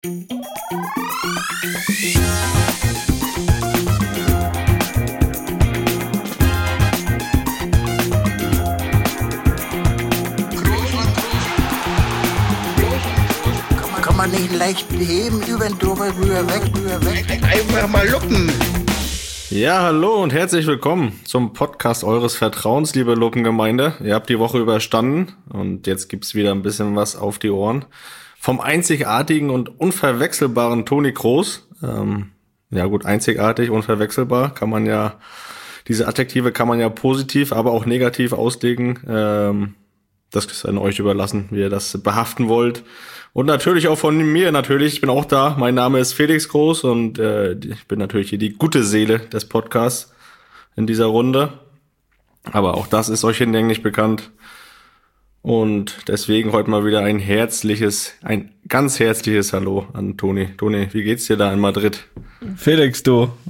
Kann man nicht leicht beheben, über den drüber, rüber, weg. Einfach mal lupen. Ja, hallo und herzlich willkommen zum Podcast eures Vertrauens, liebe Lupengemeinde. Ihr habt die Woche überstanden und jetzt gibt's wieder ein bisschen was auf die Ohren. Vom einzigartigen und unverwechselbaren Toni Kroos. Ja gut, einzigartig, unverwechselbar kann man ja, diese Adjektive kann man ja positiv, aber auch negativ auslegen. Das ist an euch überlassen, wie ihr das behaften wollt. Und natürlich auch von mir, ich bin auch da. Mein Name ist Felix Groß und ich bin natürlich hier die gute Seele des Podcasts in dieser Runde. Aber auch das ist euch hinlänglich bekannt. Und deswegen heute mal wieder ein ganz herzliches Hallo an Toni. Toni, wie geht's dir da in Madrid? Felix,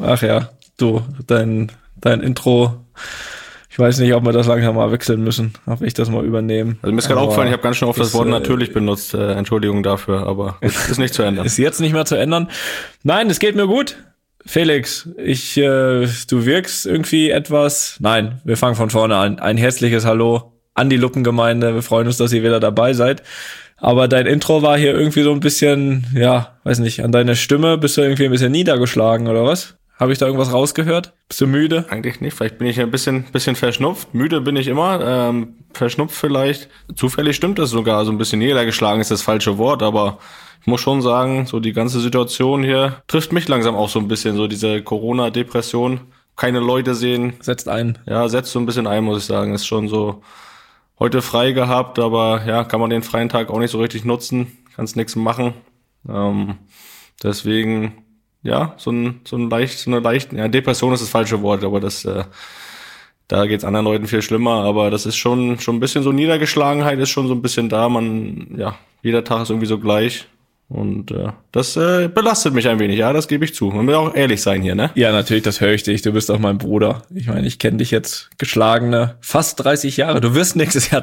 dein Intro. Ich weiß nicht, ob wir das langsam mal wechseln müssen, ob ich das mal übernehmen. Also mir ist gerade aufgefallen, ich habe ganz schön oft das Wort natürlich benutzt. Entschuldigung dafür, aber ist nicht zu ändern. Ist jetzt nicht mehr zu ändern. Nein, es geht mir gut. Felix, du wirkst irgendwie etwas... Nein, wir fangen von vorne an. Ein herzliches Hallo an die Lupengemeinde. Wir freuen uns, dass ihr wieder dabei seid. Aber dein Intro war hier irgendwie so ein bisschen, ja, weiß nicht, an deiner Stimme bist du irgendwie ein bisschen niedergeschlagen, oder was? Habe ich da irgendwas rausgehört? Bist du müde? Eigentlich nicht, vielleicht bin ich ein bisschen verschnupft. Müde bin ich immer, verschnupft vielleicht. Zufällig stimmt das sogar, so ein bisschen niedergeschlagen ist das falsche Wort, aber ich muss schon sagen, so die ganze Situation hier trifft mich langsam auch so ein bisschen, so diese Corona-Depression. Keine Leute sehen. Setzt ein. Ja, setzt so ein bisschen ein, muss ich sagen. Ist schon so heute frei gehabt, aber ja, kann man den freien Tag auch nicht so richtig nutzen. Kannst nichts machen. Deswegen... Ja, so eine leicht, ja, Depression ist das falsche Wort, aber da geht's anderen Leuten viel schlimmer, aber das ist schon ein bisschen so Niedergeschlagenheit ist schon so ein bisschen da, jeder Tag ist irgendwie so gleich und das belastet mich ein wenig, ja, das gebe ich zu. Man will auch ehrlich sein hier, ne? Ja, natürlich, das höre ich dich, du bist auch mein Bruder. Ich meine, ich kenne dich jetzt geschlagene fast 30 Jahre. Du wirst nächsten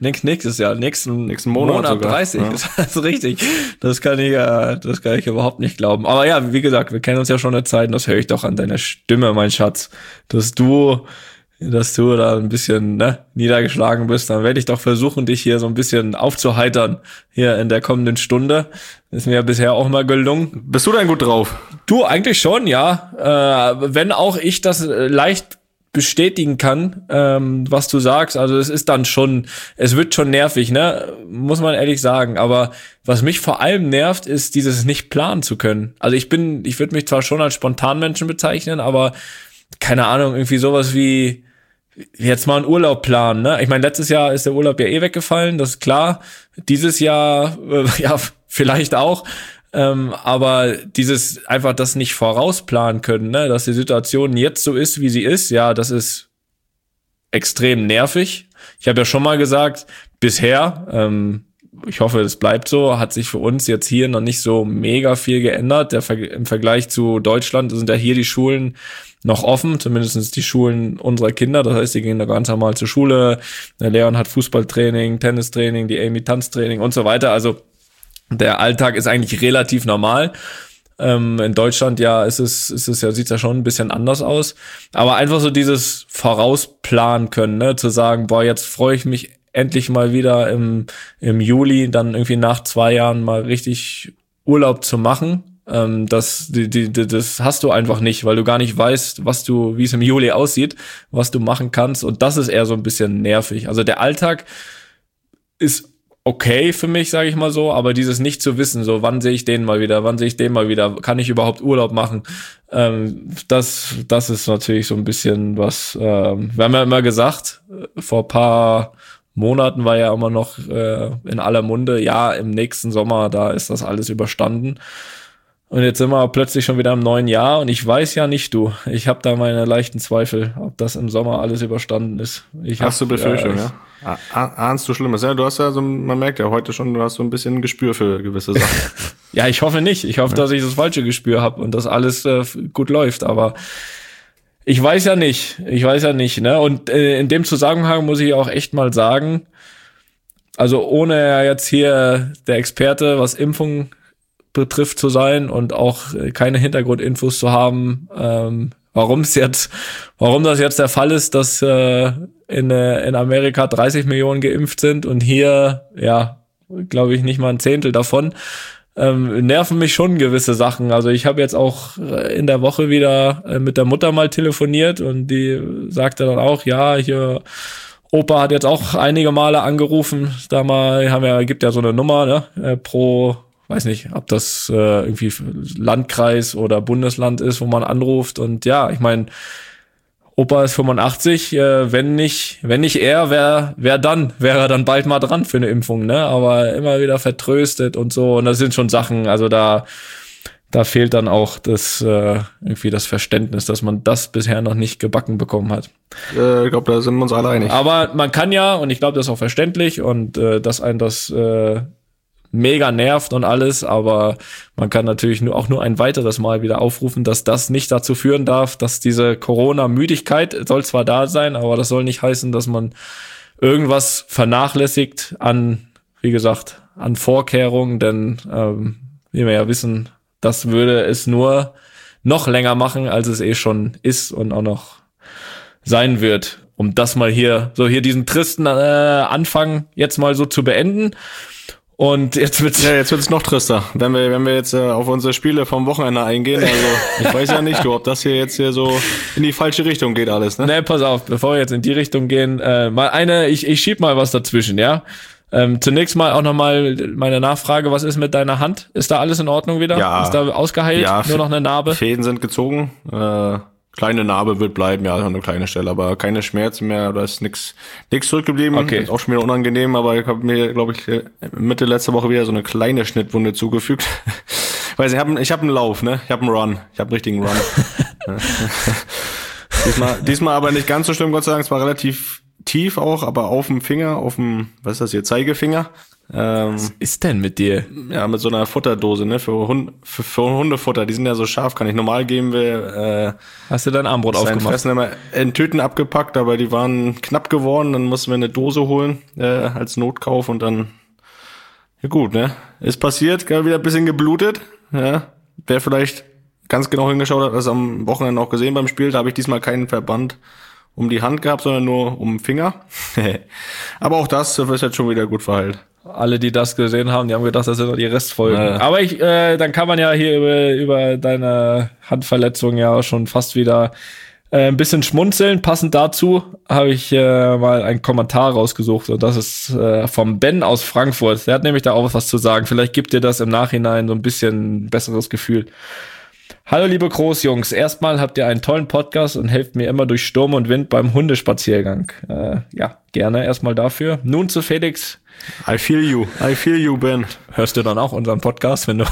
Monat sogar. 30, ja. Das ist richtig. Das kann ich überhaupt nicht glauben. Aber ja, wie gesagt, wir kennen uns ja schon eine Zeit und das höre ich doch an deiner Stimme, mein Schatz, dass du da ein bisschen niedergeschlagen bist, dann werde ich doch versuchen, dich hier so ein bisschen aufzuheitern hier in der kommenden Stunde. Ist mir ja bisher auch mal gelungen. Bist du denn gut drauf? Du, eigentlich schon, ja. Wenn auch ich das leicht bestätigen kann, was du sagst. Also es wird schon nervig, ne? Muss man ehrlich sagen. Aber was mich vor allem nervt, ist dieses nicht planen zu können. Also ich würde mich zwar schon als Spontanmenschen bezeichnen, aber keine Ahnung, irgendwie sowas wie jetzt mal einen Urlaub planen, ne? Ich meine, letztes Jahr ist der Urlaub ja weggefallen, das ist klar. Dieses Jahr, ja, vielleicht auch. Aber dieses einfach das nicht vorausplanen können, ne? Dass die Situation jetzt so ist, wie sie ist, ja, das ist extrem nervig. Ich habe ja schon mal gesagt, bisher, ich hoffe, es bleibt so, hat sich für uns jetzt hier noch nicht so mega viel geändert. Im Vergleich zu Deutschland sind ja hier die Schulen noch offen, zumindest die Schulen unserer Kinder. Das heißt, die gehen da ganz normal zur Schule. Der Leon hat Fußballtraining, Tennistraining, die Amy Tanztraining und so weiter. Also der Alltag ist eigentlich relativ normal. In Deutschland ja sieht's ja schon ein bisschen anders aus. Aber einfach so dieses Vorausplanen können, ne, zu sagen, boah, jetzt freue ich mich endlich mal wieder im Juli, dann irgendwie nach 2 Jahren mal richtig Urlaub zu machen. Das hast du einfach nicht, weil du gar nicht weißt, wie es im Juli aussieht, was du machen kannst. Und das ist eher so ein bisschen nervig. Also der Alltag ist okay für mich, sage ich mal so, aber dieses nicht zu wissen, so wann sehe ich den mal wieder, kann ich überhaupt Urlaub machen, das ist natürlich so ein bisschen was, wir haben ja immer gesagt, vor ein paar Monaten war ja immer noch in aller Munde, ja, im nächsten Sommer, da ist das alles überstanden. Und jetzt sind wir plötzlich schon wieder im neuen Jahr und ich weiß ja nicht, ich habe da meine leichten Zweifel, ob das im Sommer alles überstanden ist. Hast du Befürchtung, ja? Ahnst du Schlimmes? Ja, du hast ja man merkt ja heute schon, du hast so ein bisschen ein Gespür für gewisse Sachen. Ja, ich hoffe nicht. Ich hoffe, dass ich das falsche Gespür habe und dass alles gut läuft, aber ich weiß ja nicht, ne? Und in dem Zusammenhang muss ich auch echt mal sagen, also ohne jetzt hier der Experte, was Impfung betrifft zu sein und auch keine Hintergrundinfos zu haben, warum das jetzt der Fall ist, dass in Amerika 30 Millionen geimpft sind und hier, glaube ich, nicht mal ein Zehntel davon. Nerven mich schon gewisse Sachen. Also ich habe jetzt auch in der Woche wieder mit der Mutter mal telefoniert und die sagte dann auch, ja, hier Opa hat jetzt auch einige Male angerufen. Gibt ja so eine Nummer, ne, pro, weiß nicht, ob das irgendwie Landkreis oder Bundesland ist, wo man anruft. Und ja, ich meine, Opa ist 85, wenn nicht er, wer dann? Wäre er dann bald mal dran für eine Impfung, ne? Aber immer wieder vertröstet und so. Und das sind schon Sachen, also da fehlt dann auch irgendwie das Verständnis, dass man das bisher noch nicht gebacken bekommen hat. Ich glaube, da sind wir uns alle einig. Aber man kann ja, und ich glaube, das ist auch verständlich und dass einen das mega nervt und alles, aber man kann natürlich nur ein weiteres Mal wieder aufrufen, dass das nicht dazu führen darf, dass diese Corona-Müdigkeit soll zwar da sein, aber das soll nicht heißen, dass man irgendwas vernachlässigt an, wie gesagt, an Vorkehrungen, denn wie wir ja wissen, das würde es nur noch länger machen, als es eh schon ist und auch noch sein wird. Um das mal hier diesen tristen Anfang jetzt mal so zu beenden. Und jetzt wird's noch trister, wenn wir jetzt auf unsere Spiele vom Wochenende eingehen. Also ich weiß ja nicht, ob das hier so in die falsche Richtung geht alles, ne? Ne, pass auf, bevor wir jetzt in die Richtung gehen, ich schieb mal was dazwischen, ja? Zunächst mal auch nochmal meine Nachfrage, was ist mit deiner Hand? Ist da alles in Ordnung wieder? Ja. Ist da ausgeheilt? Ja, nur noch eine Narbe? Fäden sind gezogen. Kleine Narbe wird bleiben, ja, eine kleine Stelle, aber keine Schmerzen mehr, da ist nix zurückgeblieben. Okay. Ist auch schon wieder unangenehm, aber ich habe mir, glaube ich, Mitte letzter Woche wieder so eine kleine Schnittwunde zugefügt. Weiß nicht, ich hab einen Lauf, ne? Ich habe einen Run. Ich habe einen richtigen Run. Diesmal aber nicht ganz so schlimm, Gott sei Dank. Es war relativ tief auch, aber auf dem Finger, was ist das hier, Zeigefinger. Was ist denn mit dir? Ja, mit so einer Futterdose, ne, für Hundefutter. Die sind ja so scharf, kann ich normal geben. Hast du dein Armbrot aufgemacht? Fressen immer in Tüten abgepackt, aber die waren knapp geworden. Dann mussten wir eine Dose holen als Notkauf und dann, ja gut, ne, ist passiert, wieder ein bisschen geblutet. Ja, wer vielleicht ganz genau hingeschaut hat, das am Wochenende auch gesehen beim Spiel, da habe ich diesmal keinen Verband um die Hand gehabt, sondern nur um den Finger. Aber auch das ist jetzt schon wieder gut verheilt. Alle, die das gesehen haben, die haben gedacht, das sind doch die Restfolgen. Ja. Aber dann kann man ja hier über deine Handverletzung ja auch schon fast wieder ein bisschen schmunzeln. Passend dazu habe ich mal einen Kommentar rausgesucht und das ist vom Ben aus Frankfurt. Der hat nämlich da auch was zu sagen. Vielleicht gibt dir das im Nachhinein so ein bisschen besseres Gefühl. Hallo liebe Großjungs, erstmal habt ihr einen tollen Podcast und helft mir immer durch Sturm und Wind beim Hundespaziergang. Ja, gerne erstmal dafür. Nun zu Felix. I feel you, Ben. Hörst du dann auch unseren Podcast, wenn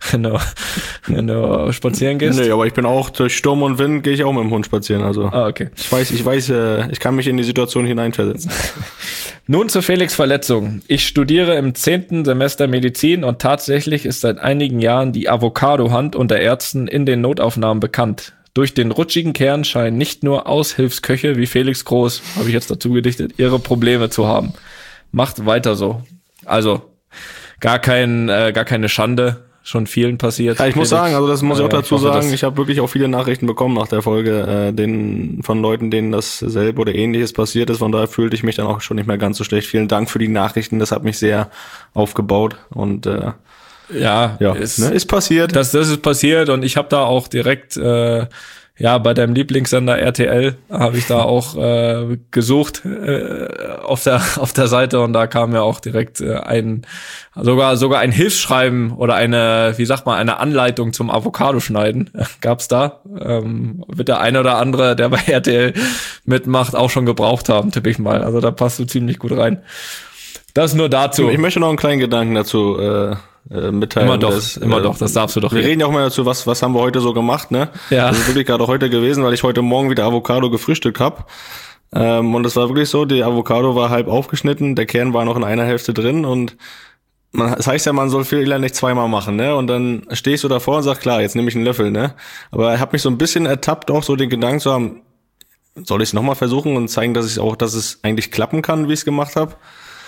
du spazieren gehst? Nee, aber ich bin auch durch Sturm und Wind, gehe ich auch mit dem Hund spazieren. Also okay. Ich weiß, ich kann mich in die Situation hineinversetzen. Nun zur Felix' Verletzung. Ich studiere im 10. Semester Medizin und tatsächlich ist seit einigen Jahren die Avocado-Hand unter Ärzten in den Notaufnahmen bekannt. Durch den rutschigen Kern scheinen nicht nur Aushilfsköche wie Felix Groß, habe ich jetzt dazu gedichtet, ihre Probleme zu haben. Macht weiter so. Also gar keine Schande, schon vielen passiert. Ja, ich muss sagen, also das muss ich auch dazu sagen, ich habe wirklich auch viele Nachrichten bekommen nach der Folge, von Leuten, denen dasselbe oder Ähnliches passiert ist. Von daher fühlte ich mich dann auch schon nicht mehr ganz so schlecht. Vielen Dank für die Nachrichten, das hat mich sehr aufgebaut und ist passiert. Das ist passiert und ich habe da auch direkt bei deinem Lieblingssender RTL habe ich da auch gesucht auf der Seite und da kam ja auch direkt sogar ein Hilfsschreiben oder eine Anleitung zum Avocado-Schneiden gab's da. Wird der eine oder andere, der bei RTL mitmacht, auch schon gebraucht haben, tippe ich mal. Also da passt du ziemlich gut rein. Das nur dazu. Ich möchte noch einen kleinen Gedanken dazu mitteilen. Immer doch, das darfst du doch. Wir reden ja auch mal dazu, was haben wir heute so gemacht, ne? Ja. Das ist wirklich gerade heute gewesen, weil ich heute Morgen wieder Avocado gefrühstückt habe. Und es war wirklich so, die Avocado war halb aufgeschnitten, der Kern war noch in einer Hälfte drin und das heißt ja, man soll Fehler nicht zweimal machen, ne? Und dann stehst du davor und sagst, klar, jetzt nehme ich einen Löffel, ne? Aber ich habe mich so ein bisschen ertappt, auch so den Gedanken zu haben, soll ich es nochmal versuchen und zeigen, dass es eigentlich klappen kann, wie ich es gemacht habe?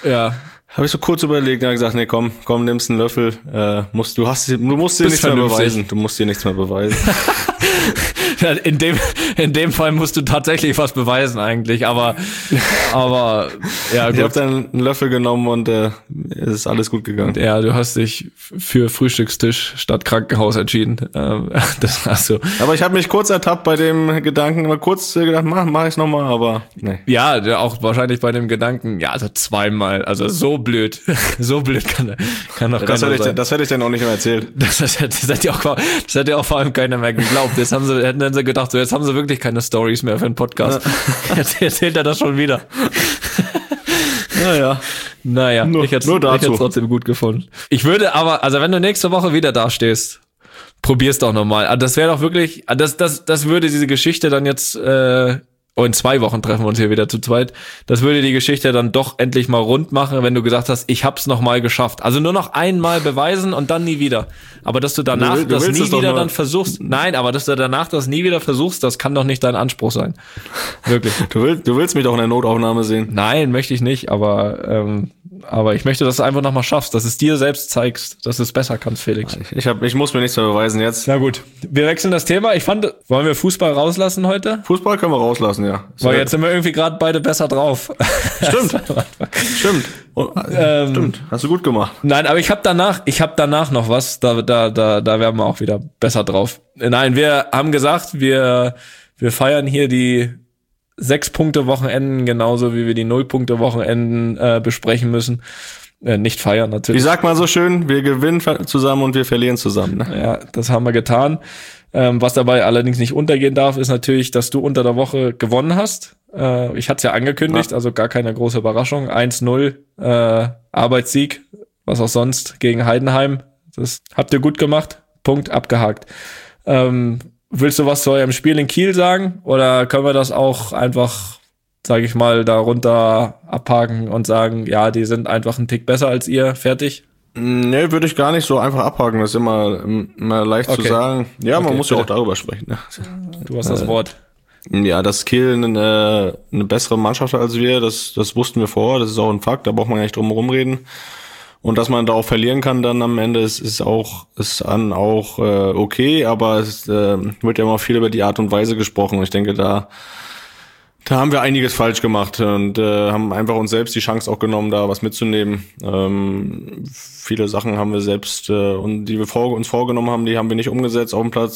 Ja. Habe ich so kurz überlegt und habe gesagt, nee, komm, nimmst einen Löffel. Du musst dir nichts mehr beweisen. Du musst dir nichts mehr beweisen. In dem Fall musst du tatsächlich was beweisen eigentlich, aber ja gut. Ich habe dann einen Löffel genommen und es ist alles gut gegangen. Ja, du hast dich für Frühstückstisch statt Krankenhaus entschieden. Das hast du. Aber ich habe mich kurz ertappt bei dem Gedanken, mal kurz gedacht, mach ich's nochmal, aber nee. Ja, auch wahrscheinlich bei dem Gedanken, ja, also zweimal, also so blöd. So blöd kann doch keiner sein. Das hätte ich dann auch nicht mehr erzählt. Das hätte auch vor allem keiner mehr geglaubt. Hätten dann so gedacht, so jetzt haben sie wirklich keine Stories mehr für einen Podcast. Jetzt erzählt er das schon wieder. Naja, ich hätte es trotzdem gut gefunden. Ich würde aber, also wenn du nächste Woche wieder dastehst, probier's doch nochmal. Das wäre doch wirklich, das würde diese Geschichte dann jetzt, in 2 Wochen treffen wir uns hier wieder zu zweit. Das würde die Geschichte dann doch endlich mal rund machen, wenn du gesagt hast, ich hab's nochmal geschafft. Also nur noch einmal beweisen und dann nie wieder. Aber dass du danach das nie wieder dann versuchst, aber dass du danach das nie wieder versuchst, das kann doch nicht dein Anspruch sein. Wirklich. Du willst mich doch in der Notaufnahme sehen. Nein, möchte ich nicht, aber ich möchte, dass du einfach nochmal schaffst, dass du es dir selbst zeigst, dass du es besser kannst, Felix. Ich muss mir nichts mehr beweisen jetzt. Na gut, wir wechseln das Thema. Wollen wir Fußball rauslassen heute? Fußball können wir rauslassen, ja. Weil jetzt sind wir irgendwie gerade beide besser drauf. Stimmt. Stimmt. Hast du gut gemacht. Nein, aber ich habe danach noch was, da werden wir auch wieder besser drauf. Nein, wir haben gesagt, wir feiern hier die 6-Punkte-Wochenenden genauso wie wir die 0-Punkte-Wochenenden besprechen müssen. Nicht feiern natürlich. Ich sag mal so schön, wir gewinnen zusammen und wir verlieren zusammen. Ne? Ja, das haben wir getan. Was dabei allerdings nicht untergehen darf, ist natürlich, dass du unter der Woche gewonnen hast. Ich hatte es ja angekündigt, also gar keine große Überraschung. 1-0 Arbeitssieg, was auch sonst, gegen Heidenheim. Das habt ihr gut gemacht. Punkt, abgehakt. Willst du was zu eurem Spiel in Kiel sagen? Oder können wir das auch einfach, sage ich mal, darunter abhaken und sagen, ja, die sind einfach einen Tick besser als ihr, fertig? Nee, würde ich gar nicht so einfach abhaken. Das ist immer leicht zu sagen. Ja, man muss ja auch darüber sprechen. Ne? Du hast das Wort. Ja, dass Kiel eine bessere Mannschaft hat als wir, das wussten wir vorher. Das ist auch ein Fakt, da braucht man gar nicht drum herum reden. Und dass man da auch verlieren kann dann am Ende, ist dann auch okay, aber es wird ja immer viel über die Art und Weise gesprochen. Ich denke, da haben wir einiges falsch gemacht und haben einfach uns selbst die Chance auch genommen, da was mitzunehmen. Viele Sachen haben wir selbst und die wir uns vorgenommen haben, die haben wir nicht umgesetzt auf dem Platz.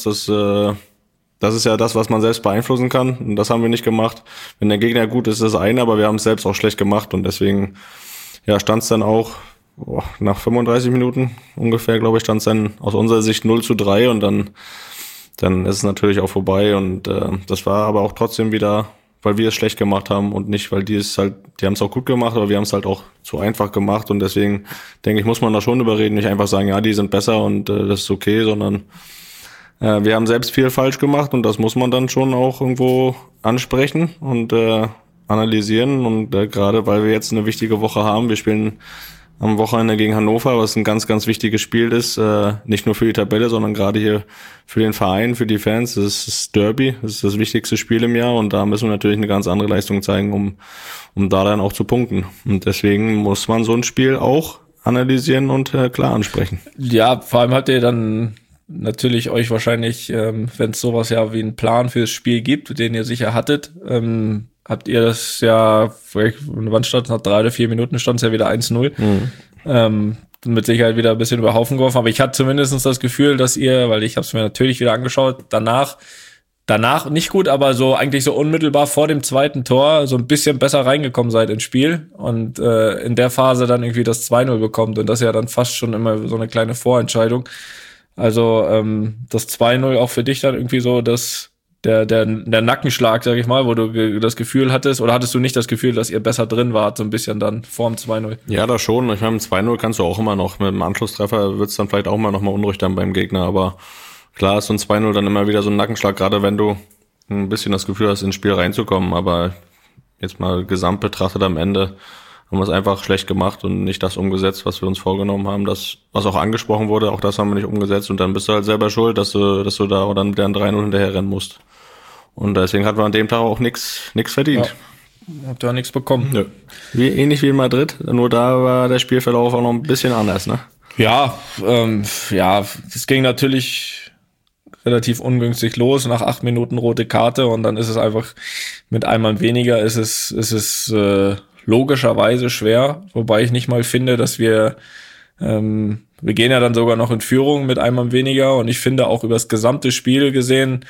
Das ist ja das, was man selbst beeinflussen kann und das haben wir nicht gemacht. Wenn der Gegner gut ist, ist das eine, aber wir haben es selbst auch schlecht gemacht und deswegen stand es dann auch nach 35 Minuten ungefähr, glaube ich, stand es dann aus unserer Sicht 0-3 und dann ist es natürlich auch vorbei und das war aber auch trotzdem wieder, weil wir es schlecht gemacht haben und nicht, weil die haben es auch gut gemacht, aber wir haben es halt auch zu einfach gemacht und deswegen denke ich, muss man da schon überreden, nicht einfach sagen, ja, die sind besser und das ist okay, sondern wir haben selbst viel falsch gemacht und das muss man dann schon auch irgendwo ansprechen und analysieren und gerade weil wir jetzt eine wichtige Woche haben, wir spielen am Wochenende gegen Hannover, was ein ganz, ganz wichtiges Spiel ist, nicht nur für die Tabelle, sondern gerade hier für den Verein, für die Fans. Das ist das Derby, das ist das wichtigste Spiel im Jahr und da müssen wir natürlich eine ganz andere Leistung zeigen, um da dann auch zu punkten. Und deswegen muss man so ein Spiel auch analysieren und klar ansprechen. Ja, vor allem habt ihr dann natürlich euch wahrscheinlich, wenn es sowas ja wie einen Plan fürs Spiel gibt, den ihr sicher hattet, habt ihr das ja, wann stand nach 3 oder 4 Minuten stand es ja wieder 1-0. Mit Sicherheit wieder ein bisschen über Haufen geworfen, aber ich hatte zumindest das Gefühl, dass ihr, weil ich habe es mir natürlich wieder angeschaut, danach nicht gut, aber so eigentlich so unmittelbar vor dem zweiten Tor so ein bisschen besser reingekommen seid ins Spiel und in der Phase dann irgendwie das 2-0 bekommt und das ist ja dann fast schon immer so eine kleine Vorentscheidung. Also das 2-0 auch für dich dann irgendwie so der Nackenschlag, sag ich mal, wo du das Gefühl hattest, oder hattest du nicht das Gefühl, dass ihr besser drin wart, so ein bisschen dann vorm 2-0? Ja, das schon. Ich meine, mit 2-0 kannst du auch immer noch, mit dem Anschlusstreffer wird's dann vielleicht auch mal noch mal unruhig dann beim Gegner, aber klar ist so ein 2-0 dann immer wieder so ein Nackenschlag, gerade wenn du ein bisschen das Gefühl hast, ins Spiel reinzukommen, aber jetzt mal gesamt betrachtet am Ende haben wir es einfach schlecht gemacht und nicht das umgesetzt, was wir uns vorgenommen haben. Das, was auch angesprochen wurde, auch das haben wir nicht umgesetzt und dann bist du halt selber schuld, dass du da oder dann mit der 3-0 hinterher rennen musst. Und deswegen hat man an dem Tag auch nichts verdient. Habt ihr auch nichts bekommen. Nö. Ähnlich wie in Madrid, nur da war der Spielverlauf auch noch ein bisschen anders, ne? Ja, das ging natürlich relativ ungünstig los, nach 8 Minuten rote Karte und dann ist es einfach mit einem weniger ist es logischerweise schwer, wobei ich nicht mal finde, dass wir gehen ja dann sogar noch in Führung mit einem weniger und ich finde auch über das gesamte Spiel gesehen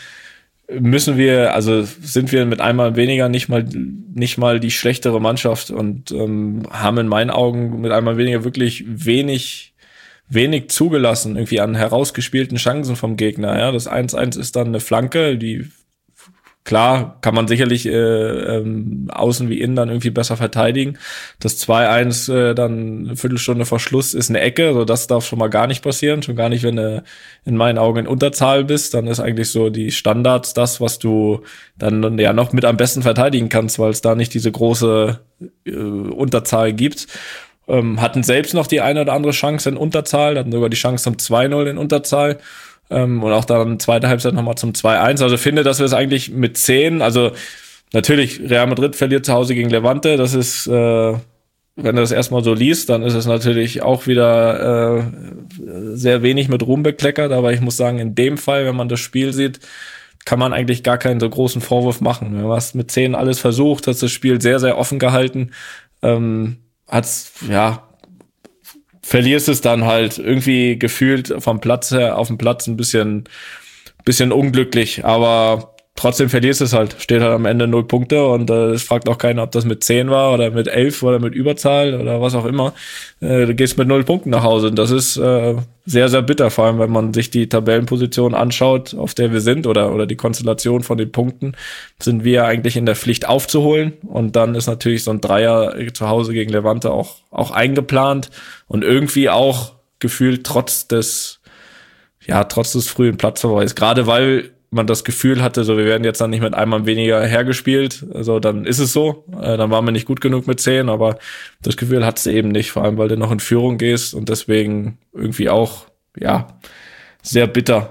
sind wir mit einmal weniger nicht mal die schlechtere Mannschaft und haben in meinen Augen mit einmal weniger wirklich wenig zugelassen, irgendwie an herausgespielten Chancen vom Gegner. Ja, das 1-1 ist dann eine Flanke, die klar kann man sicherlich außen wie innen dann irgendwie besser verteidigen. Das 2-1 dann eine Viertelstunde vor Schluss ist eine Ecke, also das darf schon mal gar nicht passieren, schon gar nicht, wenn du in meinen Augen in Unterzahl bist, dann ist eigentlich so die Standards das, was du dann ja noch mit am besten verteidigen kannst, weil es da nicht diese große Unterzahl gibt. Hatten selbst noch die eine oder andere Chance in Unterzahl, hatten sogar die Chance zum 2-0 in Unterzahl und auch dann zweite Halbzeit nochmal zum 2-1. Also finde, dass wir es eigentlich mit 10, also natürlich Real Madrid verliert zu Hause gegen Levante, das ist, wenn du das erstmal so liest, dann ist es natürlich auch wieder sehr wenig mit Ruhm bekleckert, aber ich muss sagen, in dem Fall, wenn man das Spiel sieht, kann man eigentlich gar keinen so großen Vorwurf machen. Du hast mit 10 alles versucht, hast das Spiel sehr, sehr offen gehalten, verlierst es dann halt irgendwie gefühlt vom Platz her auf dem Platz ein bisschen unglücklich, aber trotzdem verlierst es halt, steht halt am Ende 0 Punkte und es fragt auch keiner, ob das mit 10 war oder mit 11 oder mit Überzahl oder was auch immer. Du gehst mit 0 Punkten nach Hause und das ist sehr, sehr bitter, vor allem wenn man sich die Tabellenposition anschaut, auf der wir sind oder die Konstellation von den Punkten, sind wir eigentlich in der Pflicht aufzuholen und dann ist natürlich so ein Dreier zu Hause gegen Levante auch eingeplant und irgendwie auch gefühlt trotz des frühen Platzverweis, gerade weil man das Gefühl hatte, so wir werden jetzt dann nicht mit einem weniger hergespielt, also dann ist es so, dann waren wir nicht gut genug mit 10, aber das Gefühl hattest du eben nicht, vor allem weil du noch in Führung gehst und deswegen irgendwie auch, sehr bitter,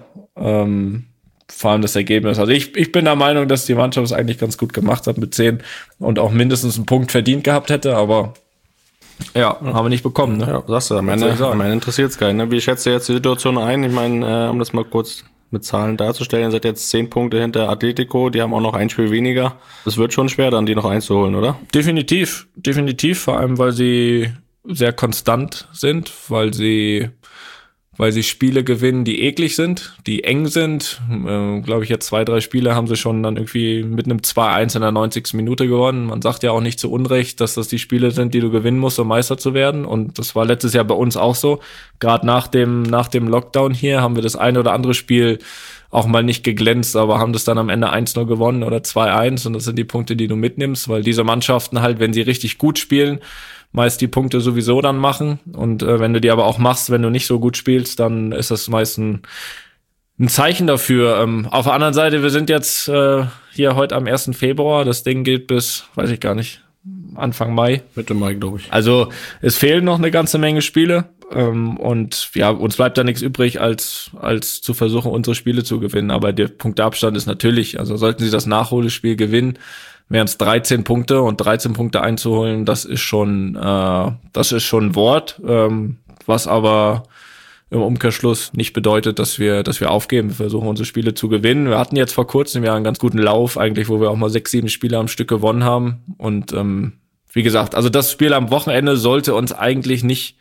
vor allem das Ergebnis. Also ich bin der Meinung, dass die Mannschaft es eigentlich ganz gut gemacht hat mit 10 und auch mindestens einen Punkt verdient gehabt hätte, aber haben wir nicht bekommen, ne? Ja, sagst du, am Ende interessiert es keinen, ne? Wie schätzt du jetzt die Situation ein? Ich meine, um das mal kurz mit Zahlen darzustellen, seid jetzt 10 Punkte hinter Atletico, die haben auch noch ein Spiel weniger. Es wird schon schwer, dann die noch einzuholen, oder? Definitiv, vor allem, weil sie sehr konstant sind, weil sie Spiele gewinnen, die eklig sind, die eng sind. Glaube ich, jetzt 2-3 Spiele haben sie schon dann irgendwie mit einem 2-1 in der 90. Minute gewonnen. Man sagt ja auch nicht zu Unrecht, dass das die Spiele sind, die du gewinnen musst, um Meister zu werden. Und das war letztes Jahr bei uns auch so. Gerade nach dem Lockdown hier haben wir das eine oder andere Spiel auch mal nicht geglänzt, aber haben das dann am Ende 1-0 gewonnen oder 2-1. Und das sind die Punkte, die du mitnimmst, weil diese Mannschaften halt, wenn sie richtig gut spielen, meist die Punkte sowieso dann machen und wenn du die aber auch machst, wenn du nicht so gut spielst, dann ist das meist ein Zeichen dafür. Auf der anderen Seite, wir sind jetzt hier heute am 1. Februar, das Ding geht bis, weiß ich gar nicht, Anfang Mai. Mitte Mai, glaube ich. Also es fehlen noch eine ganze Menge Spiele und uns bleibt da nichts übrig, als zu versuchen, unsere Spiele zu gewinnen, aber der Punkteabstand ist natürlich, also sollten sie das Nachholspiel gewinnen, wären es 13 Punkte und 13 Punkte einzuholen, das ist schon ein Wort, was aber im Umkehrschluss nicht bedeutet, dass wir aufgeben. Wir versuchen unsere Spiele zu gewinnen. Wir hatten jetzt vor kurzem ja einen ganz guten Lauf eigentlich, wo wir auch mal 6-7 Spiele am Stück gewonnen haben und wie gesagt, also das Spiel am Wochenende sollte uns eigentlich nicht,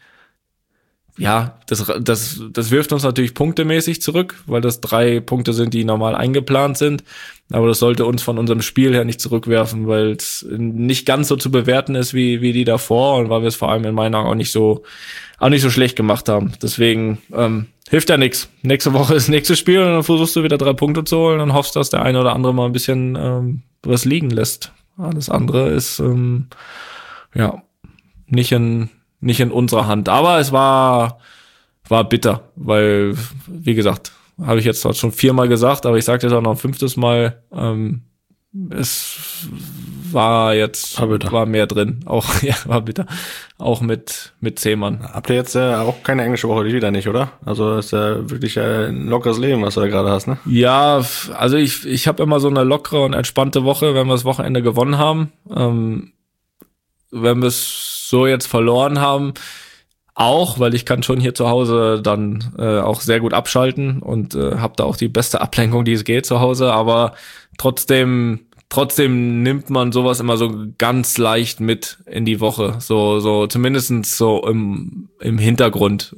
das wirft uns natürlich punktemäßig zurück, weil das 3 Punkte sind, die normal eingeplant sind. Aber das sollte uns von unserem Spiel her nicht zurückwerfen, weil es nicht ganz so zu bewerten ist wie die davor und weil wir es vor allem in meiner Augen auch nicht so schlecht gemacht haben. Deswegen hilft ja nichts. Nächste Woche ist das nächste Spiel und dann versuchst du wieder 3 Punkte zu holen und hoffst, dass der eine oder andere mal ein bisschen was liegen lässt. Alles andere ist nicht in unserer Hand. Aber es war bitter, weil, wie gesagt, habe ich jetzt schon 4-mal gesagt, aber ich sage jetzt auch noch ein 5. Mal, es war mehr drin. Auch, ja, war bitter. Auch mit Seemann. Habt ihr jetzt auch keine englische Woche wieder nicht, oder? Also das ist ja wirklich ein lockeres Leben, was du da gerade hast, ne? Ja, also ich habe immer so eine lockere und entspannte Woche, wenn wir das Wochenende gewonnen haben. Wenn wir es so jetzt verloren haben, auch, weil ich kann schon hier zu Hause dann auch sehr gut abschalten und habe da auch die beste Ablenkung, die es geht zu Hause, aber trotzdem nimmt man sowas immer so ganz leicht mit in die Woche, so zumindestens so im Hintergrund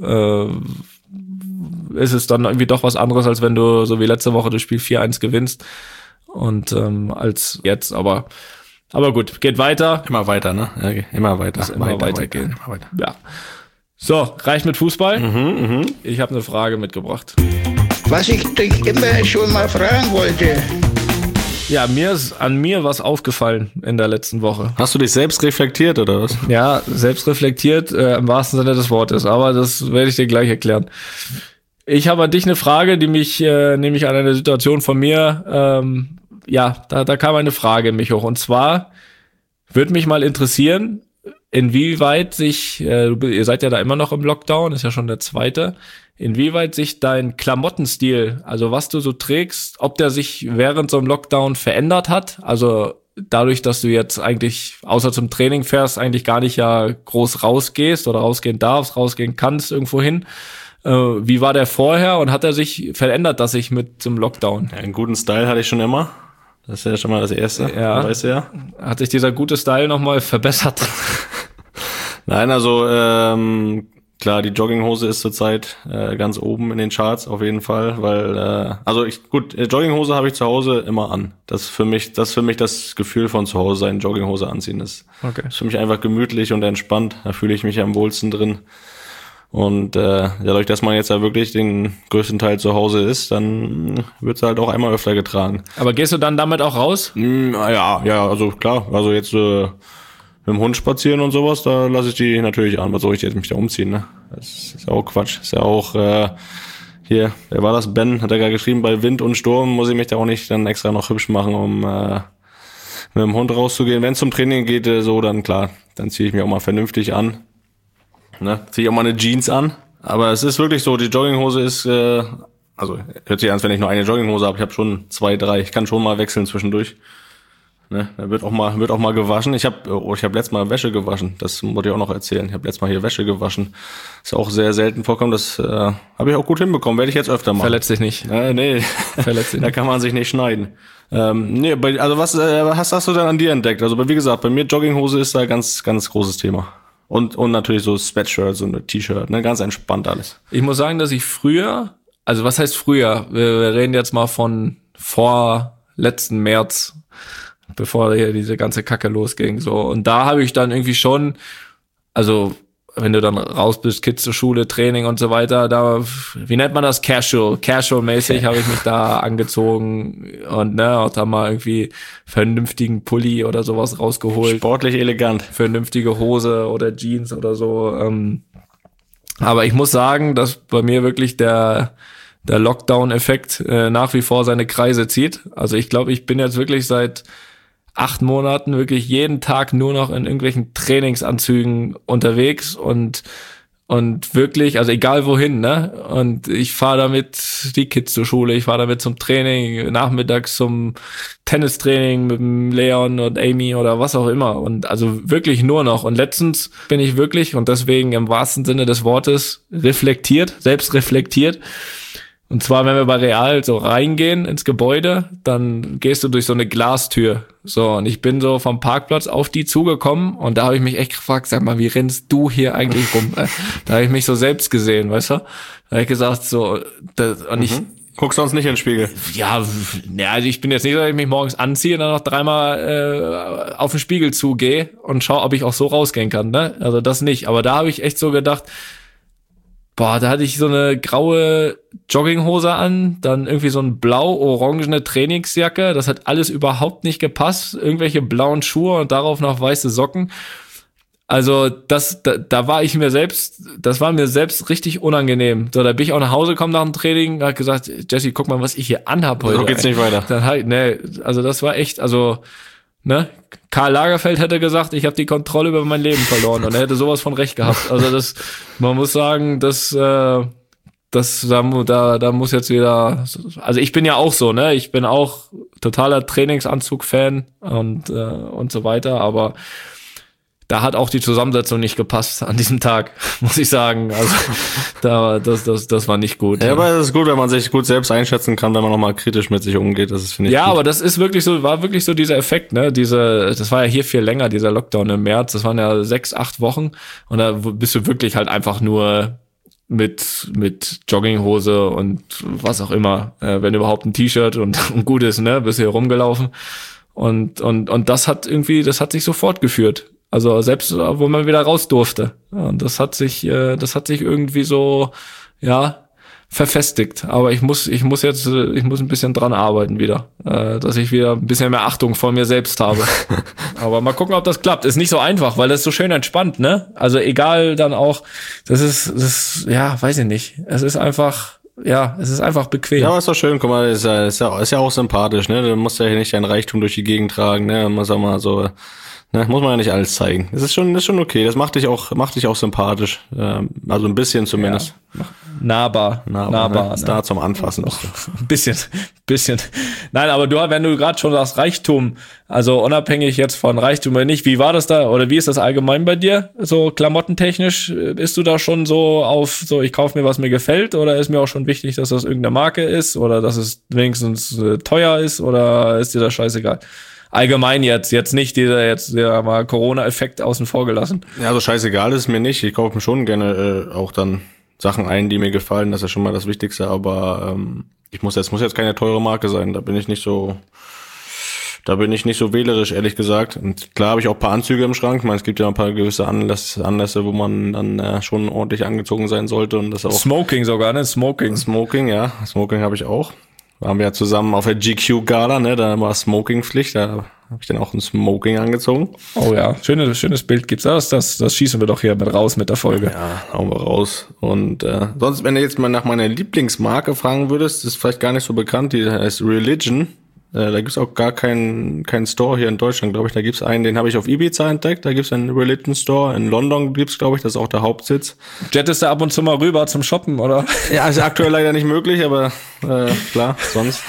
ist es dann irgendwie doch was anderes, als wenn du so wie letzte Woche das Spiel 4-1 gewinnst und als jetzt, aber gut, geht weiter. Immer weiter, ne? Ja, immer weiter. Immer weitergehen. Ja. So, reicht mit Fußball? Ich habe eine Frage mitgebracht. Was ich dich immer schon mal fragen wollte. Ja, an mir was aufgefallen in der letzten Woche. Hast du dich selbst reflektiert oder was? Ja, selbst reflektiert im wahrsten Sinne des Wortes, aber das werde ich dir gleich erklären. Ich habe an dich eine Frage, die mich nämlich an eine Situation von mir, da kam eine Frage in mich hoch. Und zwar würde mich mal interessieren, inwieweit sich, ihr seid ja da immer noch im Lockdown, ist ja schon der 2., inwieweit sich dein Klamottenstil, also was du so trägst, ob der sich während so einem Lockdown verändert hat, also dadurch, dass du jetzt eigentlich außer zum Training fährst, eigentlich gar nicht ja groß rausgehst oder rausgehen darfst, rausgehen kannst irgendwo hin. Wie war der vorher und hat er sich verändert, dass ich mit zum Lockdown? Ja, einen guten Style hatte ich schon immer. Das ist ja schon mal das Erste, ja. Weißt du ja. Hat sich dieser gute Style nochmal verbessert? Nein, also klar, die Jogginghose ist zurzeit ganz oben in den Charts auf jeden Fall, weil Jogginghose habe ich zu Hause immer an. Das ist für mich das Gefühl von zu Hause sein, Jogginghose anziehen. Das ist für mich einfach gemütlich und entspannt. Da fühle ich mich am wohlsten drin. Und dadurch, dass man jetzt ja wirklich den größten Teil zu Hause ist, dann wird's halt auch einmal öfter getragen. Aber gehst du dann damit auch raus? Ja, also klar. Also jetzt mit dem Hund spazieren und sowas, da lasse ich die natürlich an. Was soll ich jetzt mich da umziehen, ne? Das ist ja auch Quatsch. Ist ja auch hier, wer war das? Ben hat ja gerade geschrieben, bei Wind und Sturm muss ich mich da auch nicht dann extra noch hübsch machen, um mit dem Hund rauszugehen. Wenn es zum Training geht, dann klar, dann ziehe ich mich auch mal vernünftig an. Ne, ziehe ich auch mal eine Jeans an. Aber es ist wirklich so, die Jogginghose ist, hört sich an, als wenn ich nur eine Jogginghose habe. Ich habe schon 2, 3. Ich kann schon mal wechseln zwischendurch. Ne, da wird auch mal gewaschen. Ich habe letztes Mal Wäsche gewaschen. Das wollte ich auch noch erzählen. Ich habe letztes Mal hier Wäsche gewaschen. Ist auch sehr selten vorkommen. Das habe ich auch gut hinbekommen. Werde ich jetzt öfter machen. Verletzt dich nicht. Nee. Verletzt dich nicht. Da kann man sich nicht schneiden. Was hast du denn an dir entdeckt? Also wie gesagt, bei mir Jogginghose ist da ganz, ganz großes Thema. Und natürlich so Sweatshirts und T-Shirt, ne, ganz entspannt alles. Ich muss sagen, dass ich früher, also was heißt früher? Wir reden jetzt mal von vor letzten März, bevor hier diese ganze Kacke losging, so. Und da habe ich dann irgendwie schon, also wenn du dann raus bist, Kids zur Schule, Training und so weiter, da, wie nennt man das? Casual-mäßig habe ich mich da angezogen und auch da mal irgendwie vernünftigen Pulli oder sowas rausgeholt. Sportlich elegant. Vernünftige Hose oder Jeans oder so. Aber ich muss sagen, dass bei mir wirklich der Lockdown-Effekt nach wie vor seine Kreise zieht. Also ich glaube, ich bin jetzt wirklich seit 8 Monaten wirklich jeden Tag nur noch in irgendwelchen Trainingsanzügen unterwegs und wirklich, also egal wohin, ne? Und ich fahre damit die Kids zur Schule, ich fahre damit zum Training, nachmittags zum Tennistraining mit dem Leon und Amy oder was auch immer. Und also wirklich nur noch. Und letztens bin ich wirklich, und deswegen im wahrsten Sinne des Wortes, selbst reflektiert. Und zwar, wenn wir bei Real so reingehen ins Gebäude, dann gehst du durch so eine Glastür. So, und ich bin so vom Parkplatz auf die zugekommen und da habe ich mich echt gefragt, sag mal, wie rennst du hier eigentlich rum? Da habe ich mich so selbst gesehen, weißt du? Da habe ich gesagt, so, und ich... Guckst sonst nicht in den Spiegel? Ja, also ich bin jetzt nicht so, dass ich mich morgens anziehe und dann noch 3-mal auf den Spiegel zugehe und schaue, ob ich auch so rausgehen kann, ne? Also das nicht. Aber da habe ich echt so gedacht, da hatte ich so eine graue Jogginghose an, dann irgendwie so ein blau-orangene Trainingsjacke. Das hat alles überhaupt nicht gepasst. Irgendwelche blauen Schuhe und darauf noch weiße Socken. Also da war ich mir selbst, das war mir selbst richtig unangenehm. So, da bin ich auch nach Hause gekommen nach dem Training, hat gesagt, Jesse, guck mal, was ich hier anhab heute. So geht's nicht weiter. Dann also das war echt, also ne? Karl Lagerfeld hätte gesagt, ich habe die Kontrolle über mein Leben verloren und er hätte sowas von recht gehabt. Also man muss sagen, da muss jetzt wieder, also ich bin ja auch so, ne? Ich bin auch totaler Trainingsanzug-Fan und so weiter, aber da hat auch die Zusammensetzung nicht gepasst an diesem Tag, muss ich sagen. Also das war nicht gut. Ja, aber es ist gut, wenn man sich gut selbst einschätzen kann, wenn man nochmal kritisch mit sich umgeht. Das ist, finde ich, ja, gut. aber das ist wirklich so, war wirklich so dieser Effekt, ne? Das war ja hier viel länger, dieser Lockdown im März. Das waren ja 6-8 Wochen und da bist du wirklich halt einfach nur mit Jogginghose und was auch immer, wenn überhaupt ein T-Shirt und gut ist, ne? Bist hier rumgelaufen und das hat sich so fortgeführt. Also selbst, wo man wieder raus durfte. Und das hat sich irgendwie so, ja, verfestigt. Aber ich muss ein bisschen dran arbeiten wieder, dass ich wieder ein bisschen mehr Achtung vor mir selbst habe. Aber mal gucken, ob das klappt. Ist nicht so einfach, weil das ist so schön entspannt, ne? Also egal dann auch, das ist, ja, weiß ich nicht. Es ist einfach bequem. Ja, aber ist doch schön, guck mal, ist ja auch sympathisch, ne? Du musst ja nicht dein Reichtum durch die Gegend tragen, ne? Man sag mal so, ne, muss man ja nicht alles zeigen. Das ist schon okay. Das macht dich auch sympathisch. Also ein bisschen zumindest. Ja, nahbar. Ne? Da zum Anfassen. Ein bisschen. Nein, aber wenn du gerade schon sagst Reichtum, also unabhängig jetzt von Reichtum oder nicht, wie war das da oder wie ist das allgemein bei dir? So klamottentechnisch, bist du da schon so auf, so ich kaufe mir, was mir gefällt, oder ist mir auch schon wichtig, dass das irgendeine Marke ist oder dass es wenigstens teuer ist, oder ist dir das scheißegal? Allgemein jetzt nicht der mal Corona-Effekt außen vor gelassen. Ja, so scheißegal ist mir nicht. Ich kaufe mir schon gerne auch dann Sachen ein, die mir gefallen. Das ist ja schon mal das Wichtigste. Aber muss jetzt keine teure Marke sein. Da bin ich nicht so wählerisch, ehrlich gesagt. Und klar habe ich auch ein paar Anzüge im Schrank. Ich meine, es gibt ja ein paar gewisse Anlässe, wo man dann schon ordentlich angezogen sein sollte. Und das auch Smoking sogar, ne? Smoking, ja. Smoking habe ich auch. Waren wir ja zusammen auf der GQ-Gala, ne? Da war Smoking-Pflicht, da habe ich dann auch ein Smoking angezogen. Oh ja, schönes Bild gibt's. Das schießen wir doch hier mit raus mit der Folge. Ja, hauen wir raus. Und sonst, wenn du jetzt mal nach meiner Lieblingsmarke fragen würdest, ist vielleicht gar nicht so bekannt, die heißt Religion. Da gibt's auch gar keinen Store hier in Deutschland, glaube ich. Da gibt's einen, den habe ich auf Ibiza entdeckt. Da gibt's einen Religion Store. In London gibt's, glaube ich, das ist auch der Hauptsitz. Jettest du ab und zu mal rüber zum Shoppen, oder? Ja, ist aktuell leider nicht möglich, aber klar, sonst.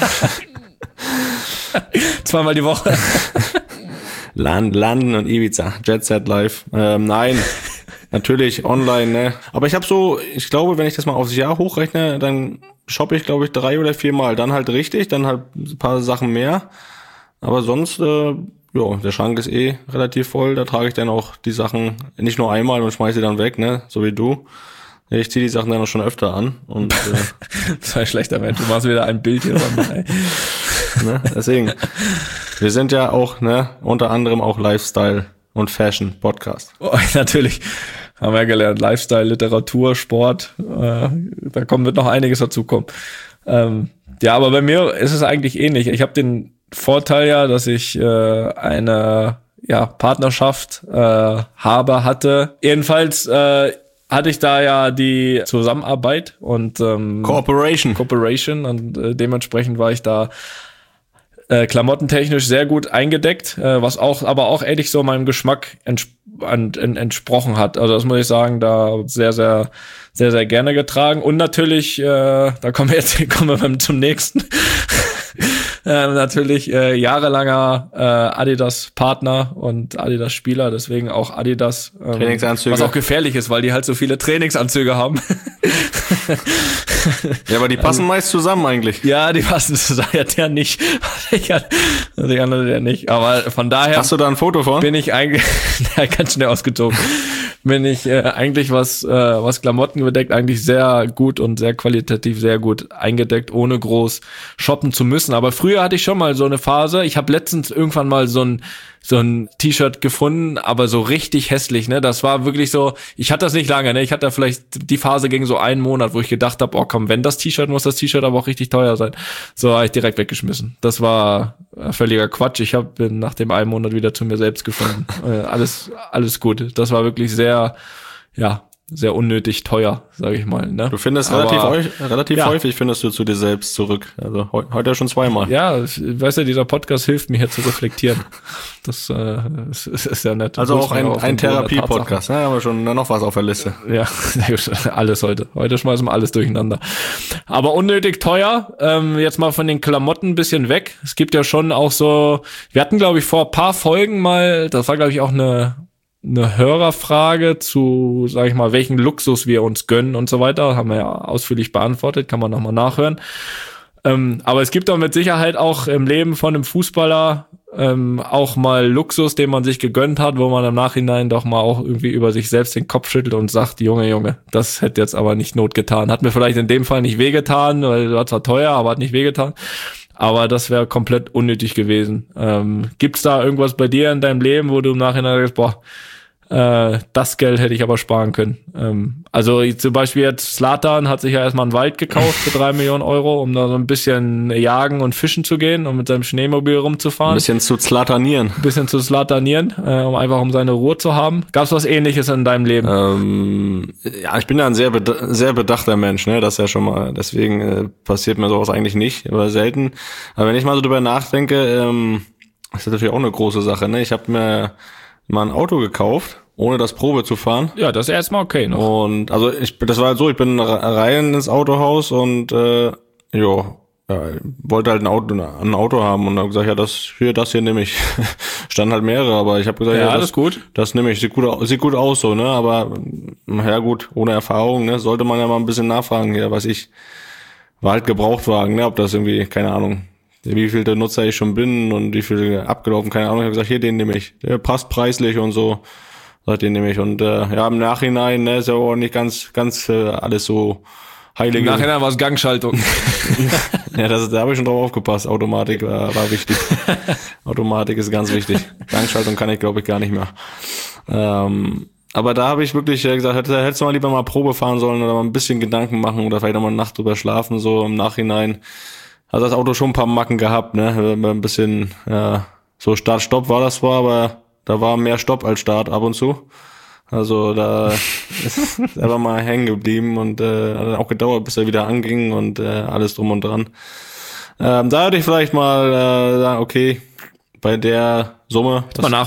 Zweimal die Woche. London und Ibiza, Jet Set Live. Nein, natürlich online, ne? Aber ich glaube, wenn ich das mal aufs Jahr hochrechne, dann shoppe ich, glaube ich, 3 oder 4 Mal. Dann halt richtig, dann halt ein paar Sachen mehr. Aber sonst, der Schrank ist relativ voll. Da trage ich dann auch die Sachen nicht nur einmal und schmeiße sie dann weg, ne? So wie du. Ich ziehe die Sachen dann auch schon öfter an. Und das war ein schlechter Mensch. Du machst wieder ein Bild hier von mir. Ne? Deswegen. Wir sind ja auch, ne, unter anderem auch Lifestyle und Fashion Podcast. Oh, natürlich. Haben wir ja gelernt. Lifestyle, Literatur, Sport. Da wird noch einiges dazu kommen. Ja, aber bei mir ist es eigentlich ähnlich. Ich habe den Vorteil ja, dass ich eine Partnerschaft hatte. Jedenfalls hatte ich da ja die Zusammenarbeit und Cooperation und dementsprechend war ich da klamottentechnisch sehr gut eingedeckt, was aber auch ehrlich so meinem Geschmack entsprochen hat. Also das muss ich sagen, da sehr, sehr, sehr, sehr gerne getragen. Und natürlich, da kommen wir zum nächsten. Natürlich jahrelanger Adidas-Partner und Adidas-Spieler, deswegen auch Adidas. Trainingsanzüge. Was auch gefährlich ist, weil die halt so viele Trainingsanzüge haben. Ja, aber die passen meist zusammen eigentlich. Ja, die passen zusammen. Ja, der nicht. Der andere, der nicht. Aber von daher. Hast du da ein Foto von? Bin ich eigentlich, ganz schnell ausgezogen. Bin ich eigentlich was Klamotten bedeckt, eigentlich sehr gut und sehr qualitativ sehr gut eingedeckt, ohne groß shoppen zu müssen. Aber früher hatte ich schon mal so eine Phase. Ich habe letztens irgendwann mal so ein T-Shirt gefunden, aber so richtig hässlich, ne? Das war wirklich so, ich hatte das nicht lange, ne? Ich hatte vielleicht die Phase gegen so einen Monat, wo ich gedacht habe, oh komm, wenn das T-Shirt, muss das T-Shirt aber auch richtig teuer sein. So habe ich direkt weggeschmissen. Das war völliger Quatsch. Ich bin nach dem einen Monat wieder zu mir selbst gefunden. Alles gut. Das war wirklich sehr, sehr unnötig teuer, sage ich mal. Ne? Du findest relativ häufig findest du zu dir selbst zurück. Also heute schon zweimal. Ja, weißt du, dieser Podcast hilft mir hier zu reflektieren. Das ist ja nett. Also auch ein Therapie-Podcast. Ja, haben wir schon noch was auf der Liste. Ja, alles heute. Heute schmeißen wir alles durcheinander. Aber unnötig teuer. Jetzt mal von den Klamotten ein bisschen weg. Es gibt ja schon auch so, wir hatten, glaube ich, vor ein paar Folgen mal, das war, glaube ich, auch eine Hörerfrage zu, sag ich mal, welchen Luxus wir uns gönnen und so weiter. Haben wir ja ausführlich beantwortet, kann man nochmal nachhören. Aber es gibt doch mit Sicherheit auch im Leben von einem Fußballer auch mal Luxus, den man sich gegönnt hat, wo man im Nachhinein doch mal auch irgendwie über sich selbst den Kopf schüttelt und sagt, Junge, das hätte jetzt aber nicht Not getan. Hat mir vielleicht in dem Fall nicht wehgetan, weil war zwar teuer, aber hat nicht wehgetan. Aber das wäre komplett unnötig gewesen. Gibt's da irgendwas bei dir in deinem Leben, wo du im Nachhinein sagst, das Geld hätte ich aber sparen können. Also zum Beispiel jetzt Zlatan hat sich ja erstmal einen Wald gekauft für 3 Millionen Euro, um da so ein bisschen jagen und fischen zu gehen und mit seinem Schneemobil rumzufahren. Ein bisschen zu zlatanieren. Um seine Ruhe zu haben. Gab's was Ähnliches in deinem Leben? Ja, ich bin ja ein sehr bedachter Mensch, ne? Das ist ja schon mal, deswegen passiert mir sowas eigentlich nicht, aber selten. Aber wenn ich mal so drüber nachdenke, das ist natürlich auch eine große Sache, ne? Ich habe mir mal ein Auto gekauft, ohne das Probe zu fahren. Ja, das ist erstmal okay noch. Und also das war halt so, ich bin rein ins Autohaus und wollte halt ein Auto haben und habe gesagt, ja, das hier nehme ich. Standen halt mehrere, aber ich habe gesagt, ja, das ist gut. Das nehme ich, sieht gut aus so, ne? Aber ja gut, ohne Erfahrung, ne, sollte man ja mal ein bisschen nachfragen, ja, was ich war halt Gebrauchtwagen, ne, ob das irgendwie, keine Ahnung, wie viel der Nutzer ich schon bin und wie viel abgelaufen, keine Ahnung. Ich habe gesagt, hier, den nehme ich. Der passt preislich und so. Den nehme ich. Und im Nachhinein, ne, ist ja auch nicht ganz alles so heilige. Im Nachhinein war es Gangschaltung. Ja, da habe ich schon drauf aufgepasst. Automatik war wichtig. Automatik ist ganz wichtig. Gangschaltung kann ich, glaube ich, gar nicht mehr. Aber da habe ich wirklich gesagt, hättest du mal lieber mal Probe fahren sollen oder mal ein bisschen Gedanken machen oder vielleicht auch mal eine Nacht drüber schlafen, so im Nachhinein. Hat das Auto schon ein paar Macken gehabt, ne? Ein bisschen, so Start-Stopp war das zwar, aber da war mehr Stopp als Start ab und zu. Also da ist einfach mal hängen geblieben und hat dann auch gedauert, bis er wieder anging und alles drum und dran. Da hätte ich vielleicht mal sagen, okay, bei der Summe,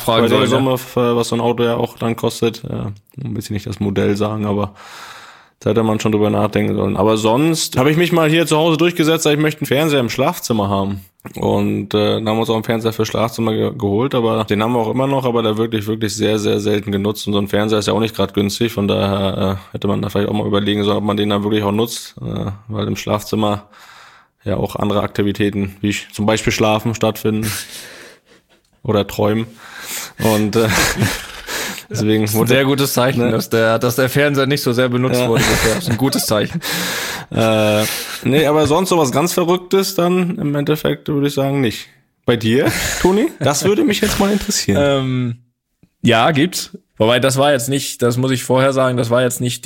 was so ein Auto ja auch dann kostet, ein bisschen nicht das Modell sagen, aber da hätte man schon drüber nachdenken sollen. Aber sonst habe ich mich mal hier zu Hause durchgesetzt, ich möchte einen Fernseher im Schlafzimmer haben. Und dann haben wir uns auch einen Fernseher für Schlafzimmer geholt, aber den haben wir auch immer noch, aber der wirklich, wirklich sehr, sehr selten genutzt. Und so ein Fernseher ist ja auch nicht gerade günstig, von daher hätte man da vielleicht auch mal überlegen sollen, ob man den dann wirklich auch nutzt, weil im Schlafzimmer ja auch andere Aktivitäten, wie zum Beispiel Schlafen, stattfinden oder träumen. Und deswegen das ist ein sehr gutes Zeichen, ne? dass der Fernseher nicht so sehr benutzt wurde. Das ist ein gutes Zeichen. Nee, aber sonst sowas ganz Verrücktes dann im Endeffekt würde ich sagen nicht. Bei dir, Toni? Das würde mich jetzt mal interessieren. Ja, gibt's. Wobei das war jetzt nicht, das muss ich vorher sagen, das war jetzt nicht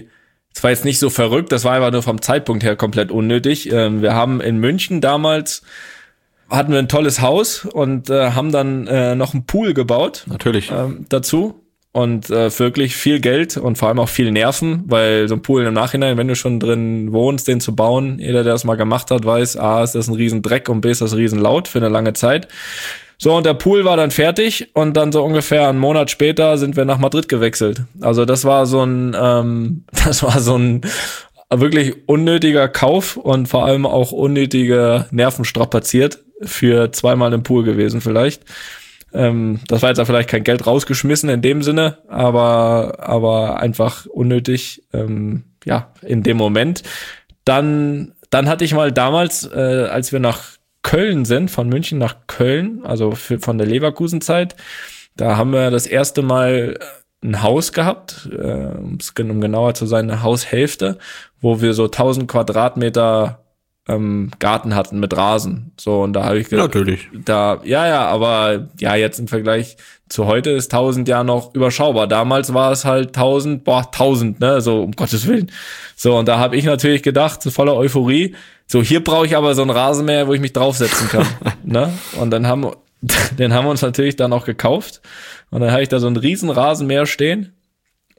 so verrückt, das war einfach nur vom Zeitpunkt her komplett unnötig. Wir haben in München damals hatten wir ein tolles Haus und haben dann noch einen Pool gebaut. Natürlich. Dazu. Und wirklich viel Geld und vor allem auch viel Nerven, weil so ein Pool im Nachhinein, wenn du schon drin wohnst, den zu bauen, jeder, der das mal gemacht hat, weiß, A, ist das ein riesen Dreck und B, ist das riesen laut für eine lange Zeit. So, und der Pool war dann fertig und dann so ungefähr einen Monat später sind wir nach Madrid gewechselt. Also das war so ein wirklich unnötiger Kauf und vor allem auch unnötige Nerven strapaziert für zweimal im Pool gewesen vielleicht. Das war jetzt auch vielleicht kein Geld rausgeschmissen in dem Sinne, aber einfach unnötig, in dem Moment. Dann hatte ich mal damals, als wir nach Köln sind, von München nach Köln, also von der Leverkusen-Zeit, da haben wir das erste Mal ein Haus gehabt, um genauer zu sein, eine Haushälfte, wo wir so 1000 Quadratmeter Garten hatten mit Rasen. So, und da habe ich gedacht, natürlich. Aber jetzt im Vergleich zu heute ist 1000 ja noch überschaubar. Damals war es halt 1000, ne, so um Gottes Willen. So, und da habe ich natürlich gedacht, so voller Euphorie, so hier brauche ich aber so einen Rasenmäher, wo ich mich draufsetzen kann, ne? Und den haben wir uns natürlich dann auch gekauft und dann habe ich da so einen riesen Rasenmäher stehen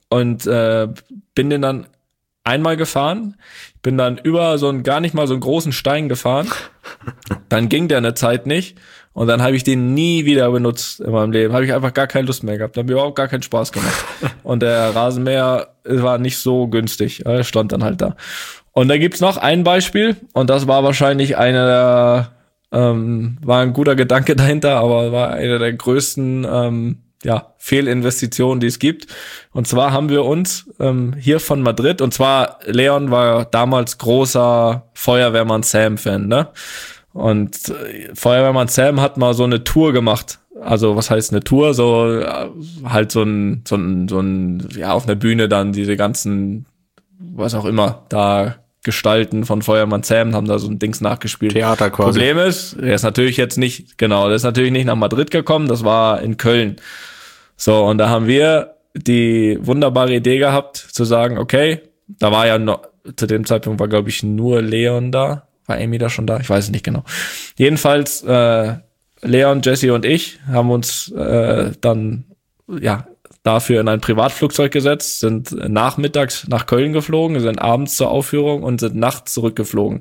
und bin den dann einmal gefahren, bin dann über gar nicht mal so einen großen Stein gefahren, dann ging der eine Zeit nicht und dann habe ich den nie wieder benutzt in meinem Leben, habe ich einfach gar keine Lust mehr gehabt, hat mir überhaupt gar keinen Spaß gemacht und der Rasenmäher war nicht so günstig, er stand dann halt da. Und da gibt's noch ein Beispiel und das war wahrscheinlich war ein guter Gedanke dahinter, aber war einer der größten Fehlinvestitionen, die es gibt. Und zwar haben wir uns hier von Madrid, und zwar Leon war damals großer Feuerwehrmann Sam-Fan, ne? Und Feuerwehrmann Sam hat mal so eine Tour gemacht. Also was heißt eine Tour? So halt so ein auf einer Bühne dann diese ganzen, was auch immer, da Gestalten von Feuerwehrmann Sam haben da so ein Dings nachgespielt. Theater quasi. Problem ist, der ist natürlich nicht nach Madrid gekommen, das war in Köln. So, und da haben wir die wunderbare Idee gehabt, zu sagen, okay, da war ja noch, zu dem Zeitpunkt war, glaube ich, nur Leon da. War Amy da schon da? Ich weiß es nicht genau. Jedenfalls, Leon, Jesse und ich haben uns dann, dafür in ein Privatflugzeug gesetzt, sind nachmittags nach Köln geflogen, sind abends zur Aufführung und sind nachts zurückgeflogen.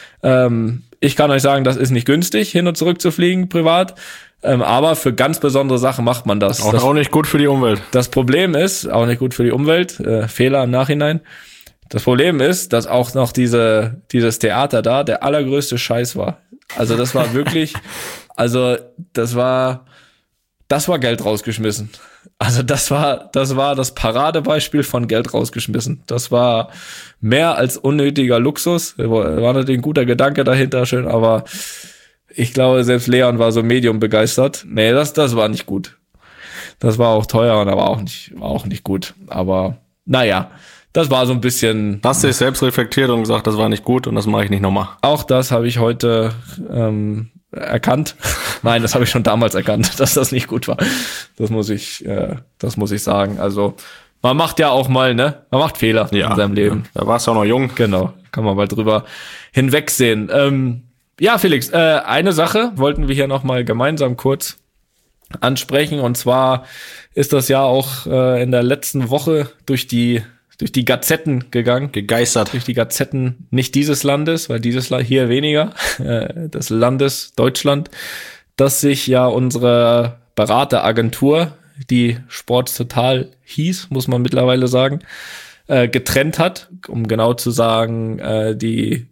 Ich kann euch sagen, das ist nicht günstig, hin und zurück zu fliegen, privat. Aber für ganz besondere Sachen macht man das. Auch nicht gut für die Umwelt. Das Problem ist, auch nicht gut für die Umwelt, Fehler im Nachhinein. Das Problem ist, dass auch noch dieses Theater da der allergrößte Scheiß war. Also das war wirklich, das war Geld rausgeschmissen. Also das war das Paradebeispiel von Geld rausgeschmissen. Das war mehr als unnötiger Luxus. War natürlich ein guter Gedanke dahinter, schön, aber ich glaube, selbst Leon war so medium begeistert. Nee, das war nicht gut. Das war auch teuer und war auch nicht gut. Aber naja, das war so ein bisschen... Hast du dich selbst reflektiert und gesagt, das war nicht gut und das mache ich nicht nochmal? Auch das habe ich heute erkannt. Nein, das habe ich schon damals erkannt, dass das nicht gut war. Das muss ich sagen. Also man macht ja auch mal, ne? Man macht Fehler in seinem Leben. Da warst du auch noch jung. Genau, kann man mal drüber hinwegsehen. Ja, Felix, eine Sache wollten wir hier nochmal gemeinsam kurz ansprechen. Und zwar ist das ja auch in der letzten Woche durch die Gazetten gegangen. Gegeistert. Durch die Gazetten nicht dieses Landes, weil dieses Land hier weniger, des Landes Deutschland, dass sich ja unsere Berateragentur, die Sports Total hieß, muss man mittlerweile sagen, getrennt hat. Um genau zu sagen, die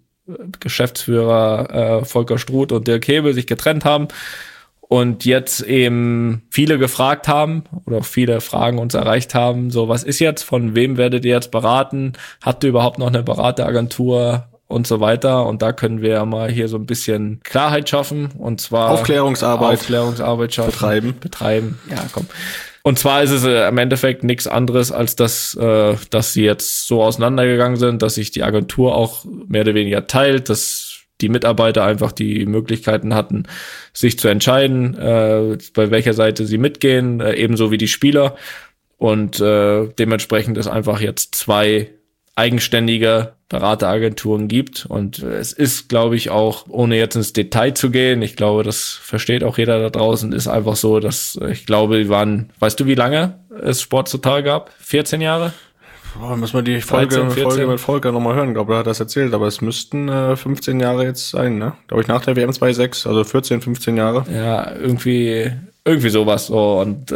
Geschäftsführer Volker Struth und Dirk Hebel sich getrennt haben. Und jetzt eben viele gefragt haben oder viele Fragen uns erreicht haben, so was ist jetzt, von wem werdet ihr jetzt beraten, habt ihr überhaupt noch eine Berateragentur und so weiter. Und da können wir ja mal hier so ein bisschen Klarheit schaffen und zwar Aufklärungsarbeit schaffen, betreiben. Ja, komm. Und zwar ist es im Endeffekt nichts anderes, als dass sie jetzt so auseinandergegangen sind, dass sich die Agentur auch mehr oder weniger teilt, dass die Mitarbeiter einfach die Möglichkeiten hatten, sich zu entscheiden, bei welcher Seite sie mitgehen, ebenso wie die Spieler. Und dementsprechend es einfach jetzt 2 eigenständige Berateragenturen gibt. Und es ist, glaube ich, auch, ohne jetzt ins Detail zu gehen, ich glaube, das versteht auch jeder da draußen, ist einfach so, dass ich glaube, die waren, weißt du, wie lange es Sport Total gab? 14 Jahre? Boah, müssen wir die Folge mit Volker nochmal hören. Ich glaube, er hat das erzählt, aber es müssten 15 Jahre jetzt sein, ne? Glaube ich, nach der WM 2.6, also 14, 15 Jahre. Ja, irgendwie sowas. So. Und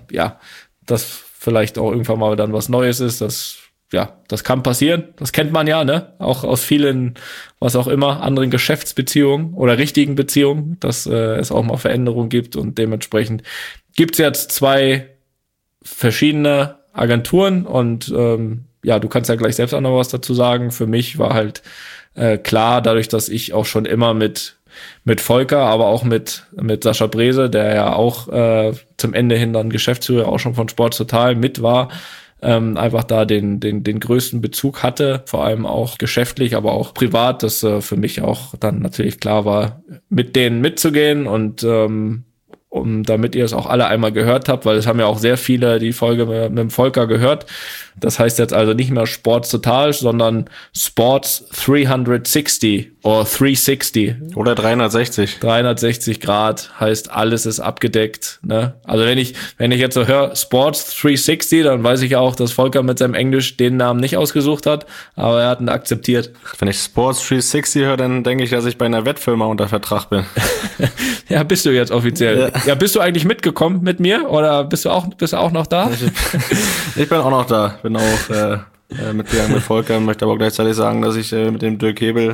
dass vielleicht auch irgendwann mal dann was Neues ist, das kann passieren. Das kennt man ja, ne? Auch aus vielen, was auch immer, anderen Geschäftsbeziehungen oder richtigen Beziehungen, dass es auch mal Veränderungen gibt. Und dementsprechend gibt's jetzt 2 verschiedene Agenturen und du kannst ja gleich selbst auch noch was dazu sagen. Für mich war halt klar, dadurch, dass ich auch schon immer mit Volker, aber auch mit Sascha Brese, der ja auch zum Ende hin dann Geschäftsführer auch schon von Sport Total mit war, einfach da den größten Bezug hatte, vor allem auch geschäftlich, aber auch privat, dass für mich auch dann natürlich klar war, mit denen mitzugehen und damit ihr es auch alle einmal gehört habt, weil es haben ja auch sehr viele die Folge mit dem Volker gehört. Das heißt jetzt also nicht mehr Sports Total, sondern Sports 360 oder 360. Oder 360. 360 Grad heißt, alles ist abgedeckt. Ne? Also wenn ich jetzt so höre Sports 360, dann weiß ich auch, dass Volker mit seinem Englisch den Namen nicht ausgesucht hat, aber er hat ihn akzeptiert. Wenn ich Sports 360 höre, dann denke ich, dass ich bei einer Wettfirma unter Vertrag bin. Ja, bist du jetzt offiziell. Ja, bist du eigentlich mitgekommen mit mir oder bist du auch noch da? Ich bin auch noch da. Bin auch mitgegangen mit Volker, möchte aber gleichzeitig sagen, dass ich mit dem Dirk Hebel,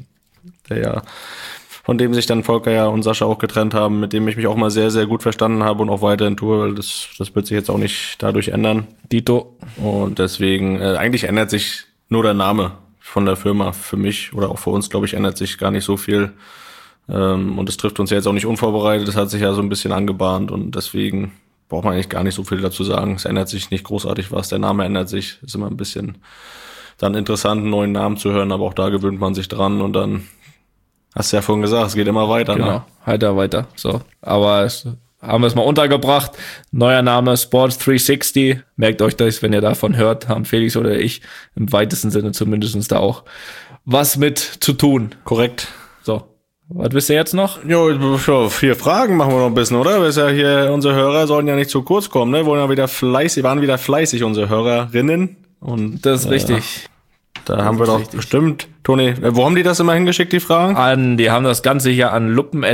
von dem sich dann Volker und Sascha auch getrennt haben, mit dem ich mich auch mal sehr, sehr gut verstanden habe und auch weiterhin tue, weil das wird sich jetzt auch nicht dadurch ändern. Dito. Und deswegen, eigentlich ändert sich nur der Name von der Firma. Für mich oder auch für uns, glaube ich, ändert sich gar nicht so viel. Und das trifft uns ja jetzt auch nicht unvorbereitet. Das hat sich ja so ein bisschen angebahnt und deswegen braucht man eigentlich gar nicht so viel dazu sagen. Es ändert sich nicht großartig was. Der Name ändert sich. Ist immer ein bisschen dann interessant, einen neuen Namen zu hören, aber auch da gewöhnt man sich dran und dann hast du ja vorhin gesagt, es geht immer weiter. Genau, ne? Weiter. So, aber haben wir es mal untergebracht. Neuer Name Sports 360. Merkt euch das, wenn ihr davon hört, haben Felix oder ich im weitesten Sinne zumindest da auch was mit zu tun. Korrekt. So. Was wisst ihr jetzt noch? Jo, 4 Fragen machen wir noch ein bisschen, oder? Weil ja hier, unsere Hörer sollen ja nicht zu kurz kommen, ne? Waren wieder fleißig, unsere Hörerinnen. Und das ist richtig. Da haben wir doch bestimmt, Toni, wo haben die das immer hingeschickt, die Fragen? Die haben das Ganze hier an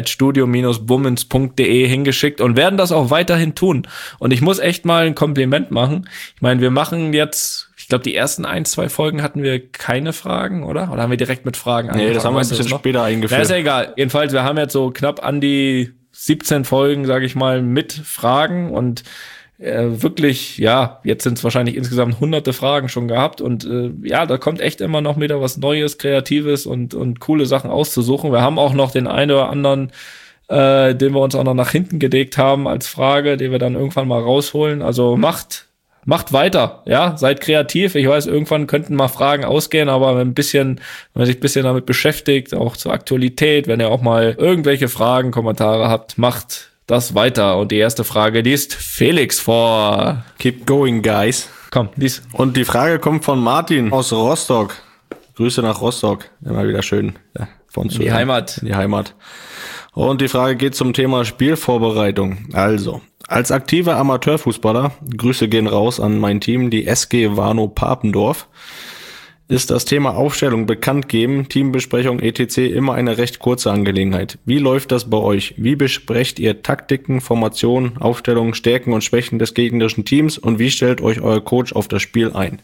luppen@studio-bummens.de hingeschickt und werden das auch weiterhin tun. Und ich muss echt mal ein Kompliment machen. Ich meine, wir machen jetzt, ich glaube, die ersten 1-2 Folgen hatten wir keine Fragen, oder? Oder haben wir direkt mit Fragen angefangen? Nee, das haben wir ein bisschen später eingeführt. Ja, ist ja egal. Jedenfalls, wir haben jetzt so knapp an die 17 Folgen, sage ich mal, mit Fragen und wirklich, ja, jetzt sind es wahrscheinlich insgesamt hunderte Fragen schon gehabt und da kommt echt immer noch wieder was Neues, Kreatives und coole Sachen auszusuchen. Wir haben auch noch den einen oder anderen, den wir uns auch noch nach hinten gelegt haben als Frage, den wir dann irgendwann mal rausholen. Also macht weiter, ja, seid kreativ. Ich weiß, irgendwann könnten mal Fragen ausgehen, aber wenn man sich ein bisschen damit beschäftigt, auch zur Aktualität, wenn ihr auch mal irgendwelche Fragen, Kommentare habt, macht das weiter. Und die erste Frage liest Felix vor. Keep going, guys. Komm, lies. Und die Frage kommt von Martin aus Rostock. Grüße nach Rostock. Immer wieder schön. Ja, von in die Heimat. In die Heimat. Und die Frage geht zum Thema Spielvorbereitung. Also, als aktiver Amateurfußballer, Grüße gehen raus an mein Team, die SG Warnow Papendorf, ist das Thema Aufstellung, Bekanntgeben, Teambesprechung etc. immer eine recht kurze Angelegenheit. Wie läuft das bei euch? Wie besprecht ihr Taktiken, Formationen, Aufstellungen, Stärken und Schwächen des gegnerischen Teams und wie stellt euch euer Coach auf das Spiel ein?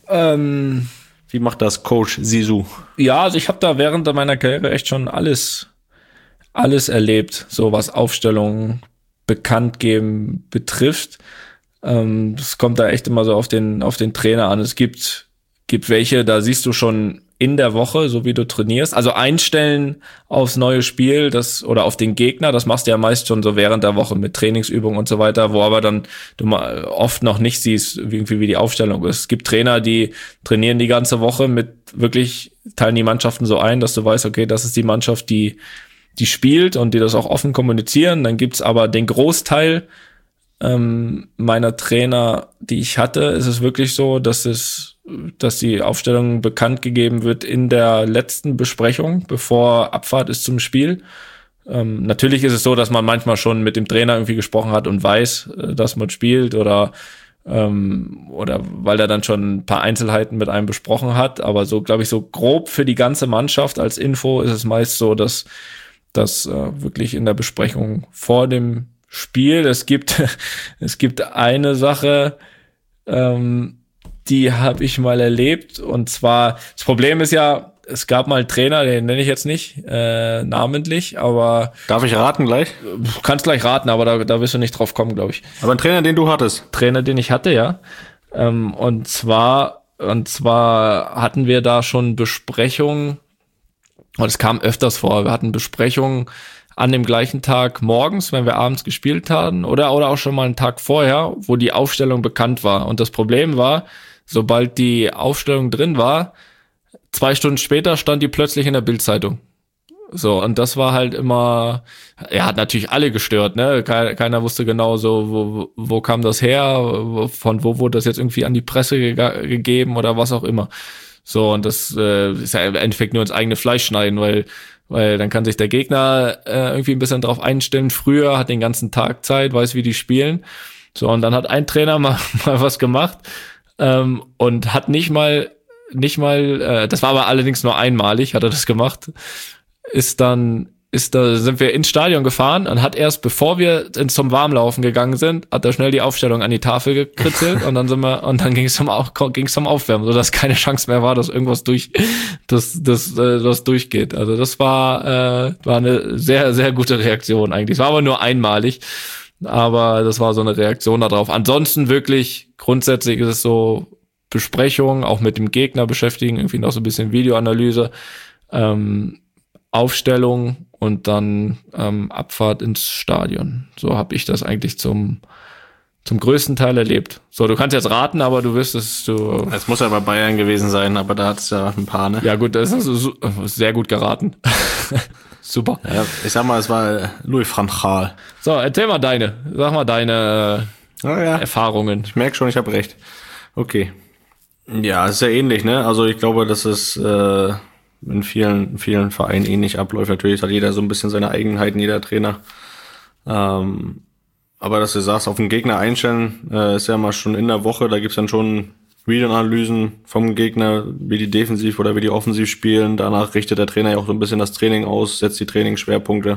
Wie macht das Coach Sisu? Ja, also ich habe da während meiner Karriere echt schon alles erlebt, so was Aufstellungen, Bekanntgeben betrifft. Das kommt da echt immer so auf den Trainer an. Es gibt welche, da siehst du schon in der Woche, so wie du trainierst. Also einstellen aufs neue Spiel, oder auf den Gegner, das machst du ja meist schon so während der Woche mit Trainingsübungen und so weiter, wo aber dann du mal oft noch nicht siehst, irgendwie wie die Aufstellung ist. Es gibt Trainer, die trainieren die ganze Woche teilen die Mannschaften so ein, dass du weißt, okay, das ist die Mannschaft, die spielt und die das auch offen kommunizieren. Dann gibt's aber den Großteil meiner Trainer, die ich hatte, ist es wirklich so, dass die Aufstellung bekannt gegeben wird in der letzten Besprechung, bevor Abfahrt ist zum Spiel. Natürlich ist es so, dass man manchmal schon mit dem Trainer irgendwie gesprochen hat und weiß, dass man spielt oder weil er dann schon ein paar Einzelheiten mit einem besprochen hat. Aber so, glaube ich, so grob für die ganze Mannschaft als Info ist es meist so, dass wirklich in der Besprechung vor dem Spiel, es gibt eine Sache, die habe ich mal erlebt, und zwar, das Problem ist ja, es gab mal einen Trainer, den nenne ich jetzt nicht namentlich, aber... Darf ich raten gleich? Du kannst gleich raten, aber da wirst du nicht drauf kommen, glaube ich. Aber ein Trainer, den du hattest? Trainer, den ich hatte, ja. Und zwar hatten wir da schon Besprechungen, und es kam öfters vor, wir hatten Besprechungen an dem gleichen Tag morgens, wenn wir abends gespielt hatten, oder auch schon mal einen Tag vorher, wo die Aufstellung bekannt war. Und das Problem war, sobald die Aufstellung drin war, 2 Stunden später stand die plötzlich in der Bild-Zeitung. So, und das war halt immer, hat natürlich alle gestört, ne? Keiner wusste genau so, wo kam das her, von wo wurde das jetzt irgendwie an die Presse gegeben oder was auch immer. So, und das ist ja im Endeffekt nur ins eigene Fleisch schneiden, weil dann kann sich der Gegner irgendwie ein bisschen drauf einstellen. Früher hat den ganzen Tag Zeit, weiß, wie die spielen. So, und dann hat ein Trainer mal was gemacht und hat nicht mal, das war aber allerdings nur einmalig, hat er das gemacht, sind wir ins Stadion gefahren und hat erst, bevor wir zum Warmlaufen gegangen sind, hat er schnell die Aufstellung an die Tafel gekritzelt und dann ging es zum Aufwärmen, sodass keine Chance mehr war, dass irgendwas das durchgeht. Also das war eine sehr, sehr gute Reaktion eigentlich. Es war aber nur einmalig, aber das war so eine Reaktion darauf. Ansonsten wirklich, grundsätzlich ist es so, Besprechungen, auch mit dem Gegner beschäftigen, irgendwie noch so ein bisschen Videoanalyse, Aufstellung und dann Abfahrt ins Stadion. So habe ich das eigentlich zum größten Teil erlebt. So, du kannst jetzt raten, aber du wüsstest, Es muss ja bei Bayern gewesen sein, aber da hat es ja ein paar, ne? Ja gut, das ist sehr gut geraten. Super. Ja, ich sag mal, es war Louis van Gaal. So, erzähl mal deine Erfahrungen. Ich merke schon, ich habe recht. Okay. Ja, ist ja ähnlich, ne? Also ich glaube, dass es in vielen Vereinen ähnlich abläuft. Natürlich hat jeder so ein bisschen seine Eigenheiten, jeder Trainer. Aber dass du sagst, auf den Gegner einstellen, ist ja mal schon in der Woche, da gibt's dann schon Videoanalysen vom Gegner, wie die defensiv oder wie die offensiv spielen. Danach richtet der Trainer ja auch so ein bisschen das Training aus, setzt die Trainingsschwerpunkte.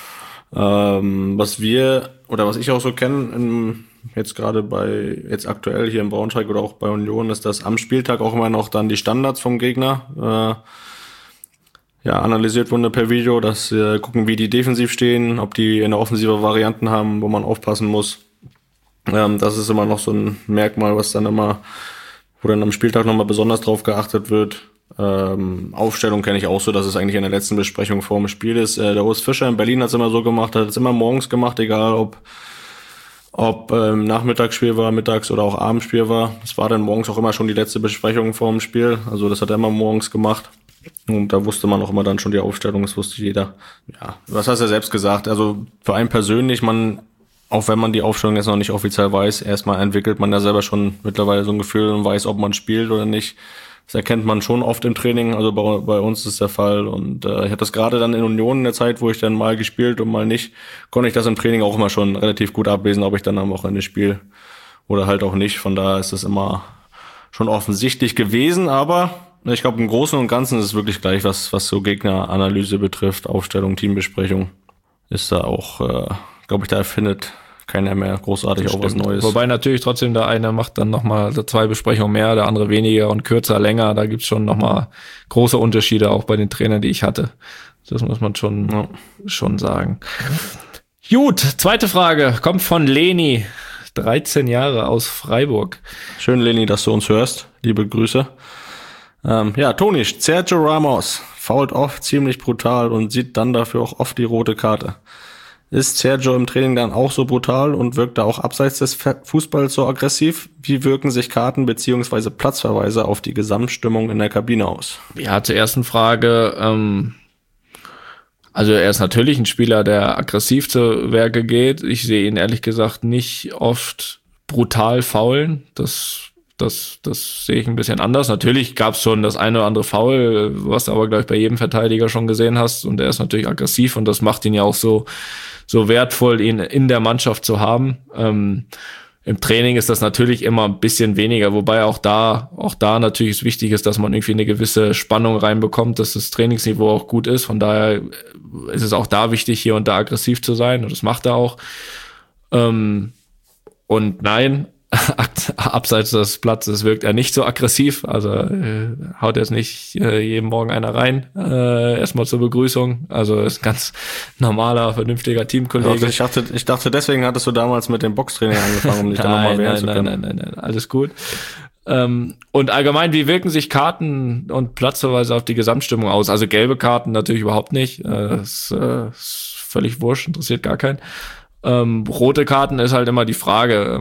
Was ich auch so kenne, jetzt gerade jetzt aktuell hier in Braunschweig oder auch bei Union, ist, dass am Spieltag auch immer noch dann die Standards vom Gegner analysiert wurden per Video, dass wir gucken, wie die defensiv stehen, ob die in der Offensive Varianten haben, wo man aufpassen muss. Das ist immer noch so ein Merkmal, wo dann am Spieltag nochmal besonders drauf geachtet wird. Aufstellung kenne ich auch so, dass es eigentlich in der letzten Besprechung vor dem Spiel ist. Der Urs Fischer in Berlin hat es immer so gemacht, hat es immer morgens gemacht, egal ob Nachmittagsspiel war, mittags oder auch Abendspiel war. Es war dann morgens auch immer schon die letzte Besprechung vor dem Spiel. Also das hat er immer morgens gemacht. Und da wusste man auch immer dann schon die Aufstellung, das wusste jeder. Ja, was hast du ja selbst gesagt? Also für einen persönlich, auch wenn man die Aufstellung jetzt noch nicht offiziell weiß, erstmal entwickelt man da selber schon mittlerweile so ein Gefühl und weiß, ob man spielt oder nicht. Das erkennt man schon oft im Training, also bei uns ist der Fall. Und ich hatte das gerade dann in Union in der Zeit, wo ich dann mal gespielt und mal nicht, konnte ich das im Training auch immer schon relativ gut ablesen, ob ich dann am Wochenende spiele oder halt auch nicht. Von daher ist das immer schon offensichtlich gewesen, aber ich glaube, im Großen und Ganzen ist es wirklich gleich, was so Gegneranalyse betrifft, Aufstellung, Teambesprechung, ist da auch, glaube ich, da erfindet keiner mehr großartig auch was Neues. Wobei natürlich trotzdem der eine macht dann nochmal 2 Besprechungen mehr, der andere weniger und kürzer, länger. Da gibt's schon nochmal große Unterschiede, auch bei den Trainern, die ich hatte. Das muss man schon sagen. Gut, zweite Frage kommt von Leni, 13 Jahre aus Freiburg. Schön, Leni, dass du uns hörst. Liebe Grüße. Toni, Sergio Ramos fault oft ziemlich brutal und sieht dann dafür auch oft die rote Karte. Ist Sergio im Training dann auch so brutal und wirkt da auch abseits des Fußballs so aggressiv? Wie wirken sich Karten bzw. Platzverweise auf die Gesamtstimmung in der Kabine aus? Ja, zur ersten Frage. Also er ist natürlich ein Spieler, der aggressiv zu Werke geht. Ich sehe ihn ehrlich gesagt nicht oft brutal faulen. Das sehe ich ein bisschen anders. Natürlich gab es schon das eine oder andere Foul, was du aber, glaube ich, bei jedem Verteidiger schon gesehen hast. Und er ist natürlich aggressiv und das macht ihn ja auch so wertvoll, ihn in der Mannschaft zu haben. Im Training ist das natürlich immer ein bisschen weniger, wobei auch da natürlich es wichtig ist, dass man irgendwie eine gewisse Spannung reinbekommt, dass das Trainingsniveau auch gut ist. Von daher ist es auch da wichtig, hier und da aggressiv zu sein und das macht er auch. Und nein, abseits des Platzes wirkt er nicht so aggressiv, also haut jetzt nicht jeden Morgen einer rein, erstmal zur Begrüßung, also ist ein ganz normaler, vernünftiger Teamkollege. Also ich dachte, deswegen hattest du damals mit dem Boxtraining angefangen, um dich dann nochmal wehren zu können. Nein, alles gut. Und allgemein, wie wirken sich Karten und Platzverweise auf die Gesamtstimmung aus? Also gelbe Karten natürlich überhaupt nicht, ist völlig wurscht, interessiert gar keinen. Rote Karten ist halt immer die Frage,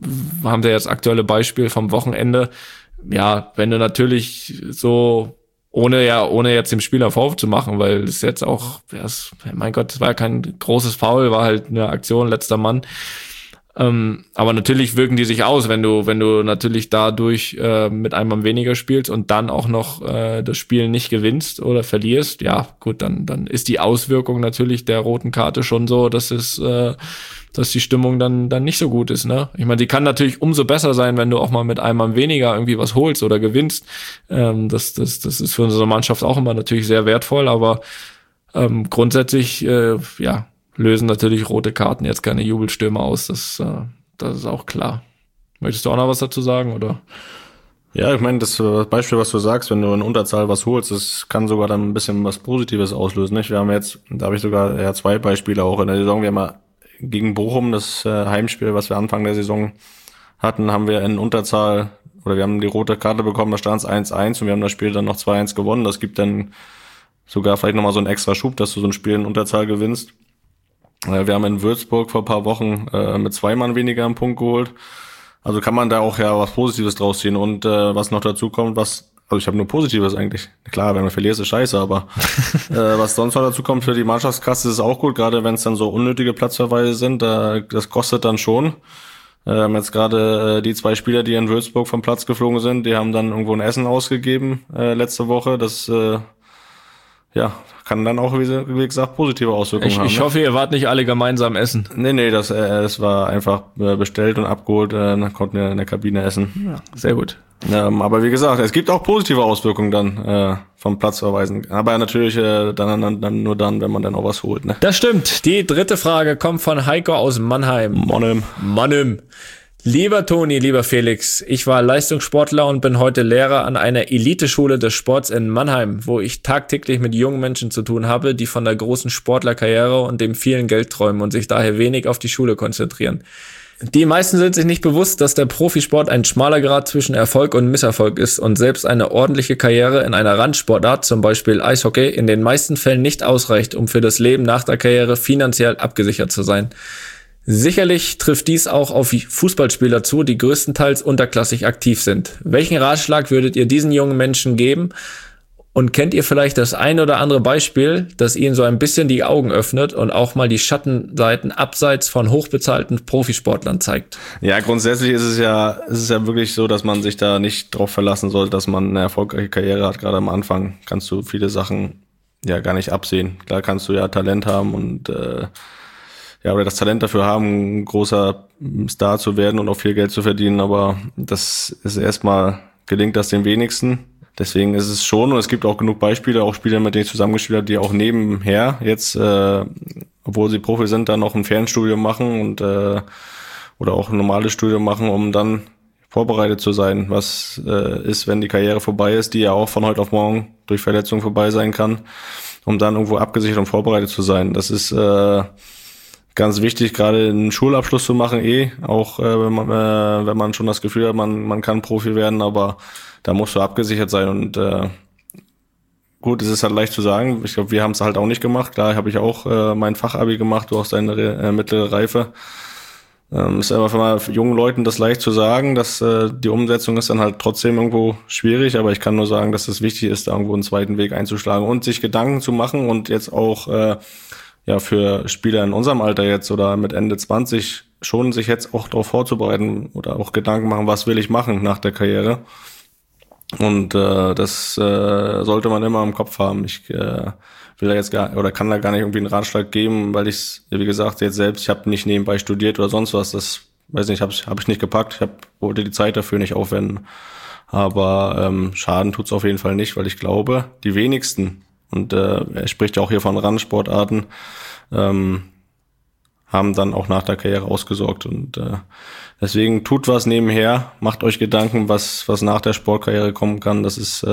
haben wir jetzt aktuelle Beispiel vom Wochenende. Ja, wenn du natürlich so Ohne jetzt dem Spieler Vorwurf zu machen, weil es jetzt auch, mein Gott, es war ja kein großes Foul, war halt eine Aktion, letzter Mann. Aber natürlich wirken die sich aus, wenn du natürlich dadurch mit einem Mann weniger spielst und dann auch noch das Spiel nicht gewinnst oder verlierst. Ja, gut, dann ist die Auswirkung natürlich der roten Karte schon so, dass die Stimmung dann nicht so gut ist, ne? Ich meine, die kann natürlich umso besser sein, wenn du auch mal mit einem Mann weniger irgendwie was holst oder gewinnst. Das ist für unsere Mannschaft auch immer natürlich sehr wertvoll, aber grundsätzlich, lösen natürlich rote Karten jetzt keine Jubelstürme aus. Das ist auch klar. Möchtest du auch noch was dazu sagen, oder? Ja, ich meine, das Beispiel, was du sagst, wenn du in Unterzahl was holst, das kann sogar dann ein bisschen was Positives auslösen, nicht? Wir haben jetzt, da habe ich sogar 2 Beispiele auch in der Saison. Wir haben ja gegen Bochum, das Heimspiel, was wir Anfang der Saison hatten, haben wir in Unterzahl, oder wir haben die rote Karte bekommen, da stand es 1-1 und wir haben das Spiel dann noch 2-1 gewonnen. Das gibt dann sogar vielleicht nochmal so einen extra Schub, dass du so ein Spiel in Unterzahl gewinnst. Wir haben in Würzburg vor ein paar Wochen mit 2 Mann weniger einen Punkt geholt. Also kann man da auch ja was Positives draus ziehen. Und was noch dazu kommt, also ich habe nur Positives eigentlich. Klar, wenn man verliert, ist scheiße, aber was sonst noch dazu kommt für die Mannschaftskasse, ist auch gut, gerade wenn es dann so unnötige Platzverweise sind. Das kostet dann schon. Jetzt gerade die 2 Spieler, die in Würzburg vom Platz geflogen sind, die haben dann irgendwo ein Essen ausgegeben letzte Woche. Das kann dann auch, wie gesagt, positive Auswirkungen haben. Ich hoffe, ihr wart nicht alle gemeinsam essen. Nee, das war einfach bestellt und abgeholt, dann konnten wir in der Kabine essen. Ja, sehr gut. Aber wie gesagt, es gibt auch positive Auswirkungen dann vom Platzverweisen. Aber natürlich dann nur dann, wenn man dann auch was holt. Ne? Das stimmt. Die 3. Frage kommt von Heiko aus Mannheim. Mannheim. Lieber Toni, lieber Felix, ich war Leistungssportler und bin heute Lehrer an einer Eliteschule des Sports in Mannheim, wo ich tagtäglich mit jungen Menschen zu tun habe, die von der großen Sportlerkarriere und dem vielen Geld träumen und sich daher wenig auf die Schule konzentrieren. Die meisten sind sich nicht bewusst, dass der Profisport ein schmaler Grad zwischen Erfolg und Misserfolg ist und selbst eine ordentliche Karriere in einer Randsportart, zum Beispiel Eishockey, in den meisten Fällen nicht ausreicht, um für das Leben nach der Karriere finanziell abgesichert zu sein. Sicherlich trifft dies auch auf Fußballspieler zu, die größtenteils unterklassig aktiv sind. Welchen Ratschlag würdet ihr diesen jungen Menschen geben? Und kennt ihr vielleicht das ein oder andere Beispiel, das ihnen so ein bisschen die Augen öffnet und auch mal die Schattenseiten abseits von hochbezahlten Profisportlern zeigt? Ja, grundsätzlich ist es ja wirklich so, dass man sich da nicht drauf verlassen sollte, dass man eine erfolgreiche Karriere hat. Gerade am Anfang kannst du viele Sachen ja gar nicht absehen. Klar kannst du ja Talent haben und oder das Talent dafür haben, ein großer Star zu werden und auch viel Geld zu verdienen, aber das ist erstmal, gelingt das den wenigsten. Deswegen ist es schon, und es gibt auch genug Beispiele, auch Spieler, mit denen ich zusammengespielt habe, die auch nebenher jetzt, obwohl sie Profi sind, dann noch ein Fernstudium machen und oder auch ein normales Studium machen, um dann vorbereitet zu sein, was ist, wenn die Karriere vorbei ist, die ja auch von heute auf morgen durch Verletzung vorbei sein kann, um dann irgendwo abgesichert und vorbereitet zu sein. Das ist ganz wichtig, gerade einen Schulabschluss zu machen, auch wenn man schon das Gefühl hat, man kann Profi werden, aber da musst du abgesichert sein und gut, es ist halt leicht zu sagen. Ich glaube, wir haben es halt auch nicht gemacht. Klar, habe ich auch mein Fachabi gemacht, du hast deine mittlere Reife. Ist aber für jungen Leuten das leicht zu sagen, dass die Umsetzung ist dann halt trotzdem irgendwo schwierig, aber ich kann nur sagen, dass es wichtig ist, da irgendwo einen zweiten Weg einzuschlagen und sich Gedanken zu machen und jetzt auch für Spieler in unserem Alter jetzt oder mit Ende 20 schon sich jetzt auch darauf vorzubereiten oder auch Gedanken machen, was will ich machen nach der Karriere. Und das sollte man immer im Kopf haben. Ich will da jetzt kann da gar nicht irgendwie einen Ratschlag geben, weil ich wie gesagt, jetzt selbst, ich habe nicht nebenbei studiert oder sonst was. Das weiß nicht, hab ich nicht gepackt. Wollte die Zeit dafür nicht aufwenden. Aber Schaden tut's auf jeden Fall nicht, weil ich glaube, die wenigsten, und er spricht ja auch hier von Randsportarten, haben dann auch nach der Karriere ausgesorgt. Und deswegen tut was nebenher, macht euch Gedanken, was nach der Sportkarriere kommen kann. Das ist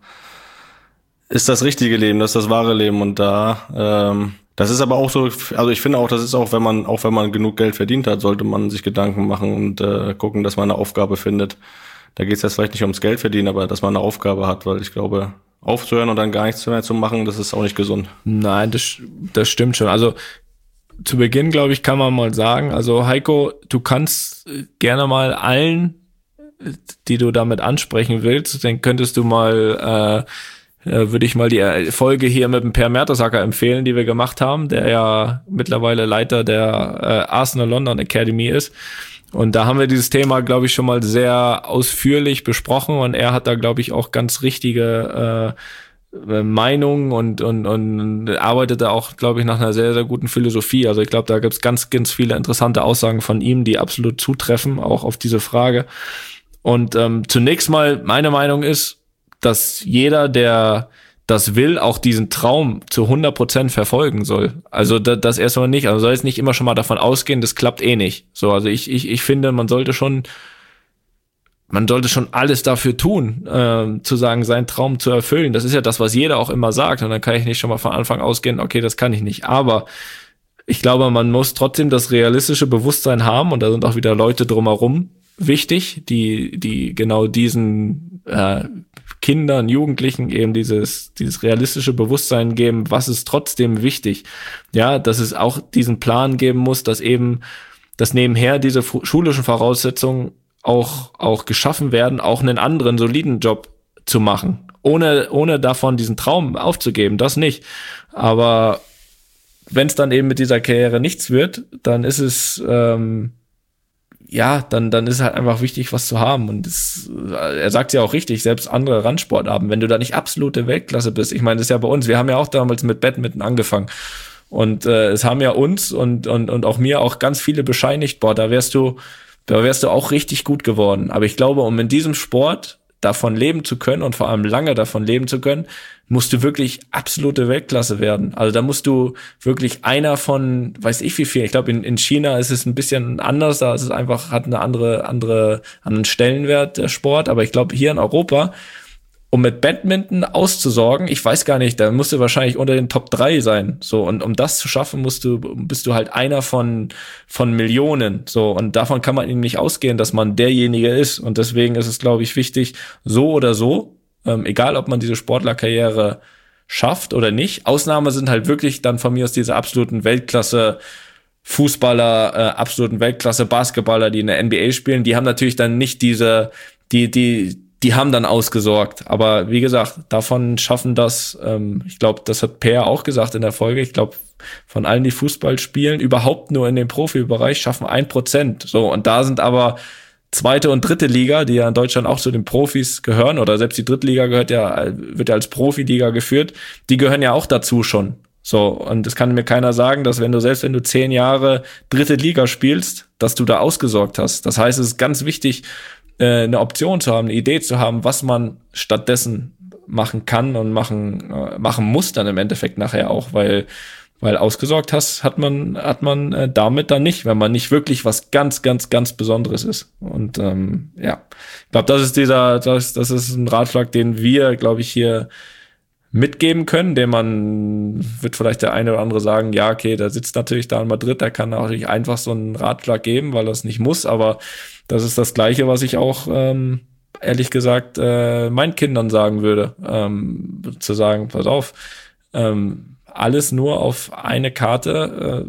das richtige Leben, das ist das wahre Leben. Und das ist aber auch so, also ich finde auch, das ist auch, wenn man genug Geld verdient hat, sollte man sich Gedanken machen und gucken, dass man eine Aufgabe findet. Da geht es jetzt vielleicht nicht ums Geld verdienen, aber dass man eine Aufgabe hat, weil ich glaube, aufzuhören und dann gar nichts mehr zu machen, das ist auch nicht gesund. Nein, das stimmt schon. Also zu Beginn, glaube ich, kann man mal sagen, also Heiko, du kannst gerne mal allen, die du damit ansprechen willst, dann könntest du mal würde ich mal die Folge hier mit dem Per Mertesacker empfehlen, die wir gemacht haben, der ja mittlerweile Leiter der Arsenal London Academy ist. Und da haben wir dieses Thema, glaube ich, schon mal sehr ausführlich besprochen und er hat da, glaube ich, auch ganz richtige Meinung und arbeitet da auch, glaube ich, nach einer sehr, sehr guten Philosophie. Also ich glaube, da gibt's ganz, ganz viele interessante Aussagen von ihm, die absolut zutreffen, auch auf diese Frage. Und zunächst mal, meine Meinung ist, dass jeder, der das will, auch diesen Traum zu 100% verfolgen soll. Also das erstmal nicht. Also soll jetzt nicht immer schon mal davon ausgehen, das klappt eh nicht. So, also ich finde, man sollte schon alles dafür tun, zu sagen, seinen Traum zu erfüllen. Das ist ja das, was jeder auch immer sagt. Und dann kann ich nicht schon mal von Anfang ausgehen, okay, das kann ich nicht. Aber ich glaube, man muss trotzdem das realistische Bewusstsein haben. Und da sind auch wieder Leute drumherum wichtig, die genau diesen Kindern, Jugendlichen eben dieses realistische Bewusstsein geben, was ist trotzdem wichtig. Ja, dass es auch diesen Plan geben muss, dass eben, dass nebenher diese schulischen Voraussetzungen auch geschaffen werden, auch einen anderen soliden Job zu machen, ohne davon diesen Traum aufzugeben, das nicht. Aber wenn es dann eben mit dieser Karriere nichts wird, dann ist es dann ist halt einfach wichtig, was zu haben. Und er sagt ja auch richtig, selbst andere Randsportarten, wenn du da nicht absolute Weltklasse bist, ich meine, das ist ja bei uns, wir haben ja auch damals mit Badminton angefangen. Und es haben ja uns und auch mir auch ganz viele bescheinigt, boah, da wärst du auch richtig gut geworden. Aber ich glaube, um in diesem Sport davon leben zu können und vor allem lange davon leben zu können, musst du wirklich absolute Weltklasse werden. Also da musst du wirklich einer von, weiß ich wie viel, ich glaube in China ist es ein bisschen anders, da ist es einfach, hat eine anderen Stellenwert der Sport, aber ich glaube hier in Europa, um mit Badminton auszusorgen, ich weiß gar nicht, da musst du wahrscheinlich unter den Top 3 sein, so, und um das zu schaffen, bist du halt einer von Millionen, so, und davon kann man eben nicht ausgehen, dass man derjenige ist, und deswegen ist es, glaube ich, wichtig, so oder so, egal ob man diese Sportlerkarriere schafft oder nicht, Ausnahme sind halt wirklich dann von mir aus diese absoluten Weltklasse Fußballer, absoluten Weltklasse Basketballer, die in der NBA spielen, die haben natürlich dann nicht die haben dann ausgesorgt. Aber wie gesagt, davon schaffen das, ich glaube, das hat Per auch gesagt in der Folge, ich glaube, von allen, die Fußball spielen, überhaupt nur in dem Profibereich schaffen 1%. So, und da sind aber zweite und dritte Liga, die ja in Deutschland auch zu den Profis gehören, oder selbst die dritte Liga wird ja als Profiliga geführt, die gehören ja auch dazu schon. So, und es kann mir keiner sagen, dass wenn du 10 Jahre dritte Liga spielst, dass du da ausgesorgt hast. Das heißt, es ist ganz wichtig, eine Option zu haben, eine Idee zu haben, was man stattdessen machen kann und machen muss dann im Endeffekt nachher auch, weil ausgesorgt hat man damit dann nicht, wenn man nicht wirklich was ganz, ganz, ganz Besonderes ist. Und ich glaube, das ist ein Ratschlag, den wir, glaube ich, hier mitgeben können, wird vielleicht der eine oder andere sagen, ja, okay, der sitzt natürlich da in Madrid, der kann natürlich einfach so einen Ratschlag geben, weil er es nicht muss, aber das ist das Gleiche, was ich auch, ehrlich gesagt, meinen Kindern sagen würde, zu sagen, pass auf, alles nur auf eine Karte,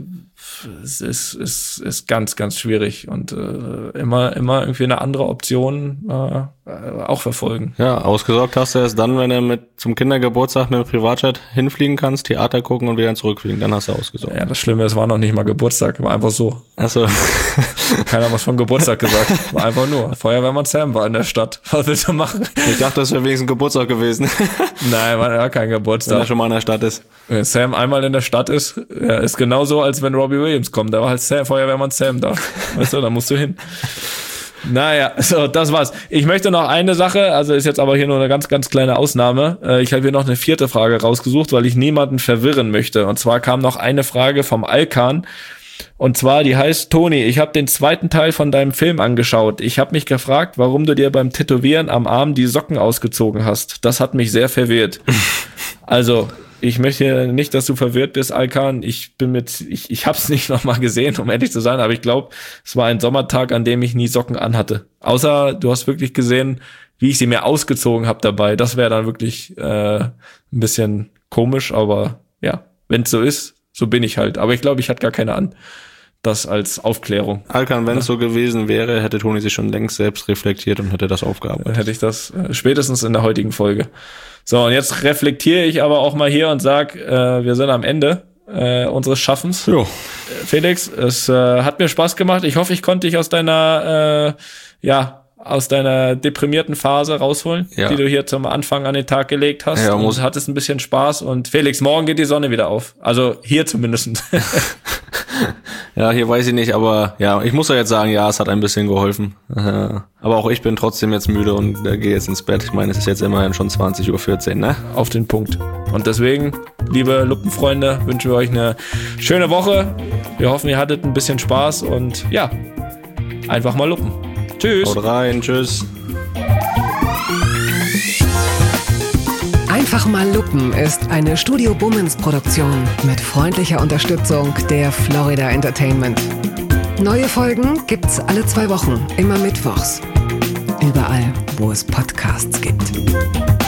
ist ganz, ganz schwierig und immer irgendwie eine andere Option auch verfolgen. Ja, ausgesorgt hast du erst dann, wenn du zum Kindergeburtstag mit dem Privatjet hinfliegen kannst, Theater gucken und wieder zurückfliegen, dann hast du ausgesorgt. Ja, das Schlimme, es war noch nicht mal Geburtstag, war einfach so. Ach so. Keiner hat was von Geburtstag gesagt, war einfach nur. Feuerwehrmann Sam war in der Stadt. Was willst du machen? Ich dachte, das wäre wenigstens Geburtstag gewesen. Nein, war ja kein Geburtstag. Wenn er schon mal in der Stadt ist. Wenn Sam einmal in der Stadt ist genauso, als wenn Robbie Williams kommt. Da war halt Feuerwehrmann Sam da. Weißt du, da musst du hin. Naja, so, das war's. Ich möchte noch eine Sache, also ist jetzt aber hier nur eine ganz, ganz kleine Ausnahme. Ich habe hier noch eine 4. Frage rausgesucht, weil ich niemanden verwirren möchte. Und zwar kam noch eine Frage vom Alkan. Und zwar, die heißt: Toni, ich habe den 2. Teil von deinem Film angeschaut. Ich habe mich gefragt, warum du dir beim Tätowieren am Arm die Socken ausgezogen hast. Das hat mich sehr verwirrt. Also, ich möchte nicht, dass du verwirrt bist, Alkan. Ich hab's nicht nochmal gesehen, um ehrlich zu sein, aber ich glaube, es war ein Sommertag, an dem ich nie Socken anhatte. Außer du hast wirklich gesehen, wie ich sie mir ausgezogen habe dabei. Das wäre dann wirklich ein bisschen komisch, aber ja, wenn es so ist, so bin ich halt. Aber ich glaube, ich hatte gar keine an. Das als Aufklärung. Alkan, wenn es so gewesen wäre, hätte Toni sich schon längst selbst reflektiert und hätte das aufgearbeitet. Dann hätte ich das spätestens in der heutigen Folge. So, und jetzt reflektiere ich aber auch mal hier und sag, wir sind am Ende unseres Schaffens. Jo. Felix, es hat mir Spaß gemacht. Ich hoffe, ich konnte dich aus deiner deprimierten Phase rausholen, die du hier zum Anfang an den Tag gelegt hast. Ja, und hattest ein bisschen Spaß. Und Felix, morgen geht die Sonne wieder auf. Also hier zumindest. Ja, hier weiß ich nicht, aber ja, ich muss ja jetzt sagen, ja, es hat ein bisschen geholfen. Aber auch ich bin trotzdem jetzt müde und gehe jetzt ins Bett. Ich meine, es ist jetzt immerhin schon 20:14 Uhr, ne? Auf den Punkt. Und deswegen, liebe Luppenfreunde, wünschen wir euch eine schöne Woche. Wir hoffen, ihr hattet ein bisschen Spaß und ja, einfach mal luppen. Tschüss. Haut rein, tschüss. Einfach mal lupen ist eine Studio Bummens Produktion mit freundlicher Unterstützung der Florida Entertainment. Neue Folgen gibt's alle 2 Wochen, immer mittwochs. Überall, wo es Podcasts gibt.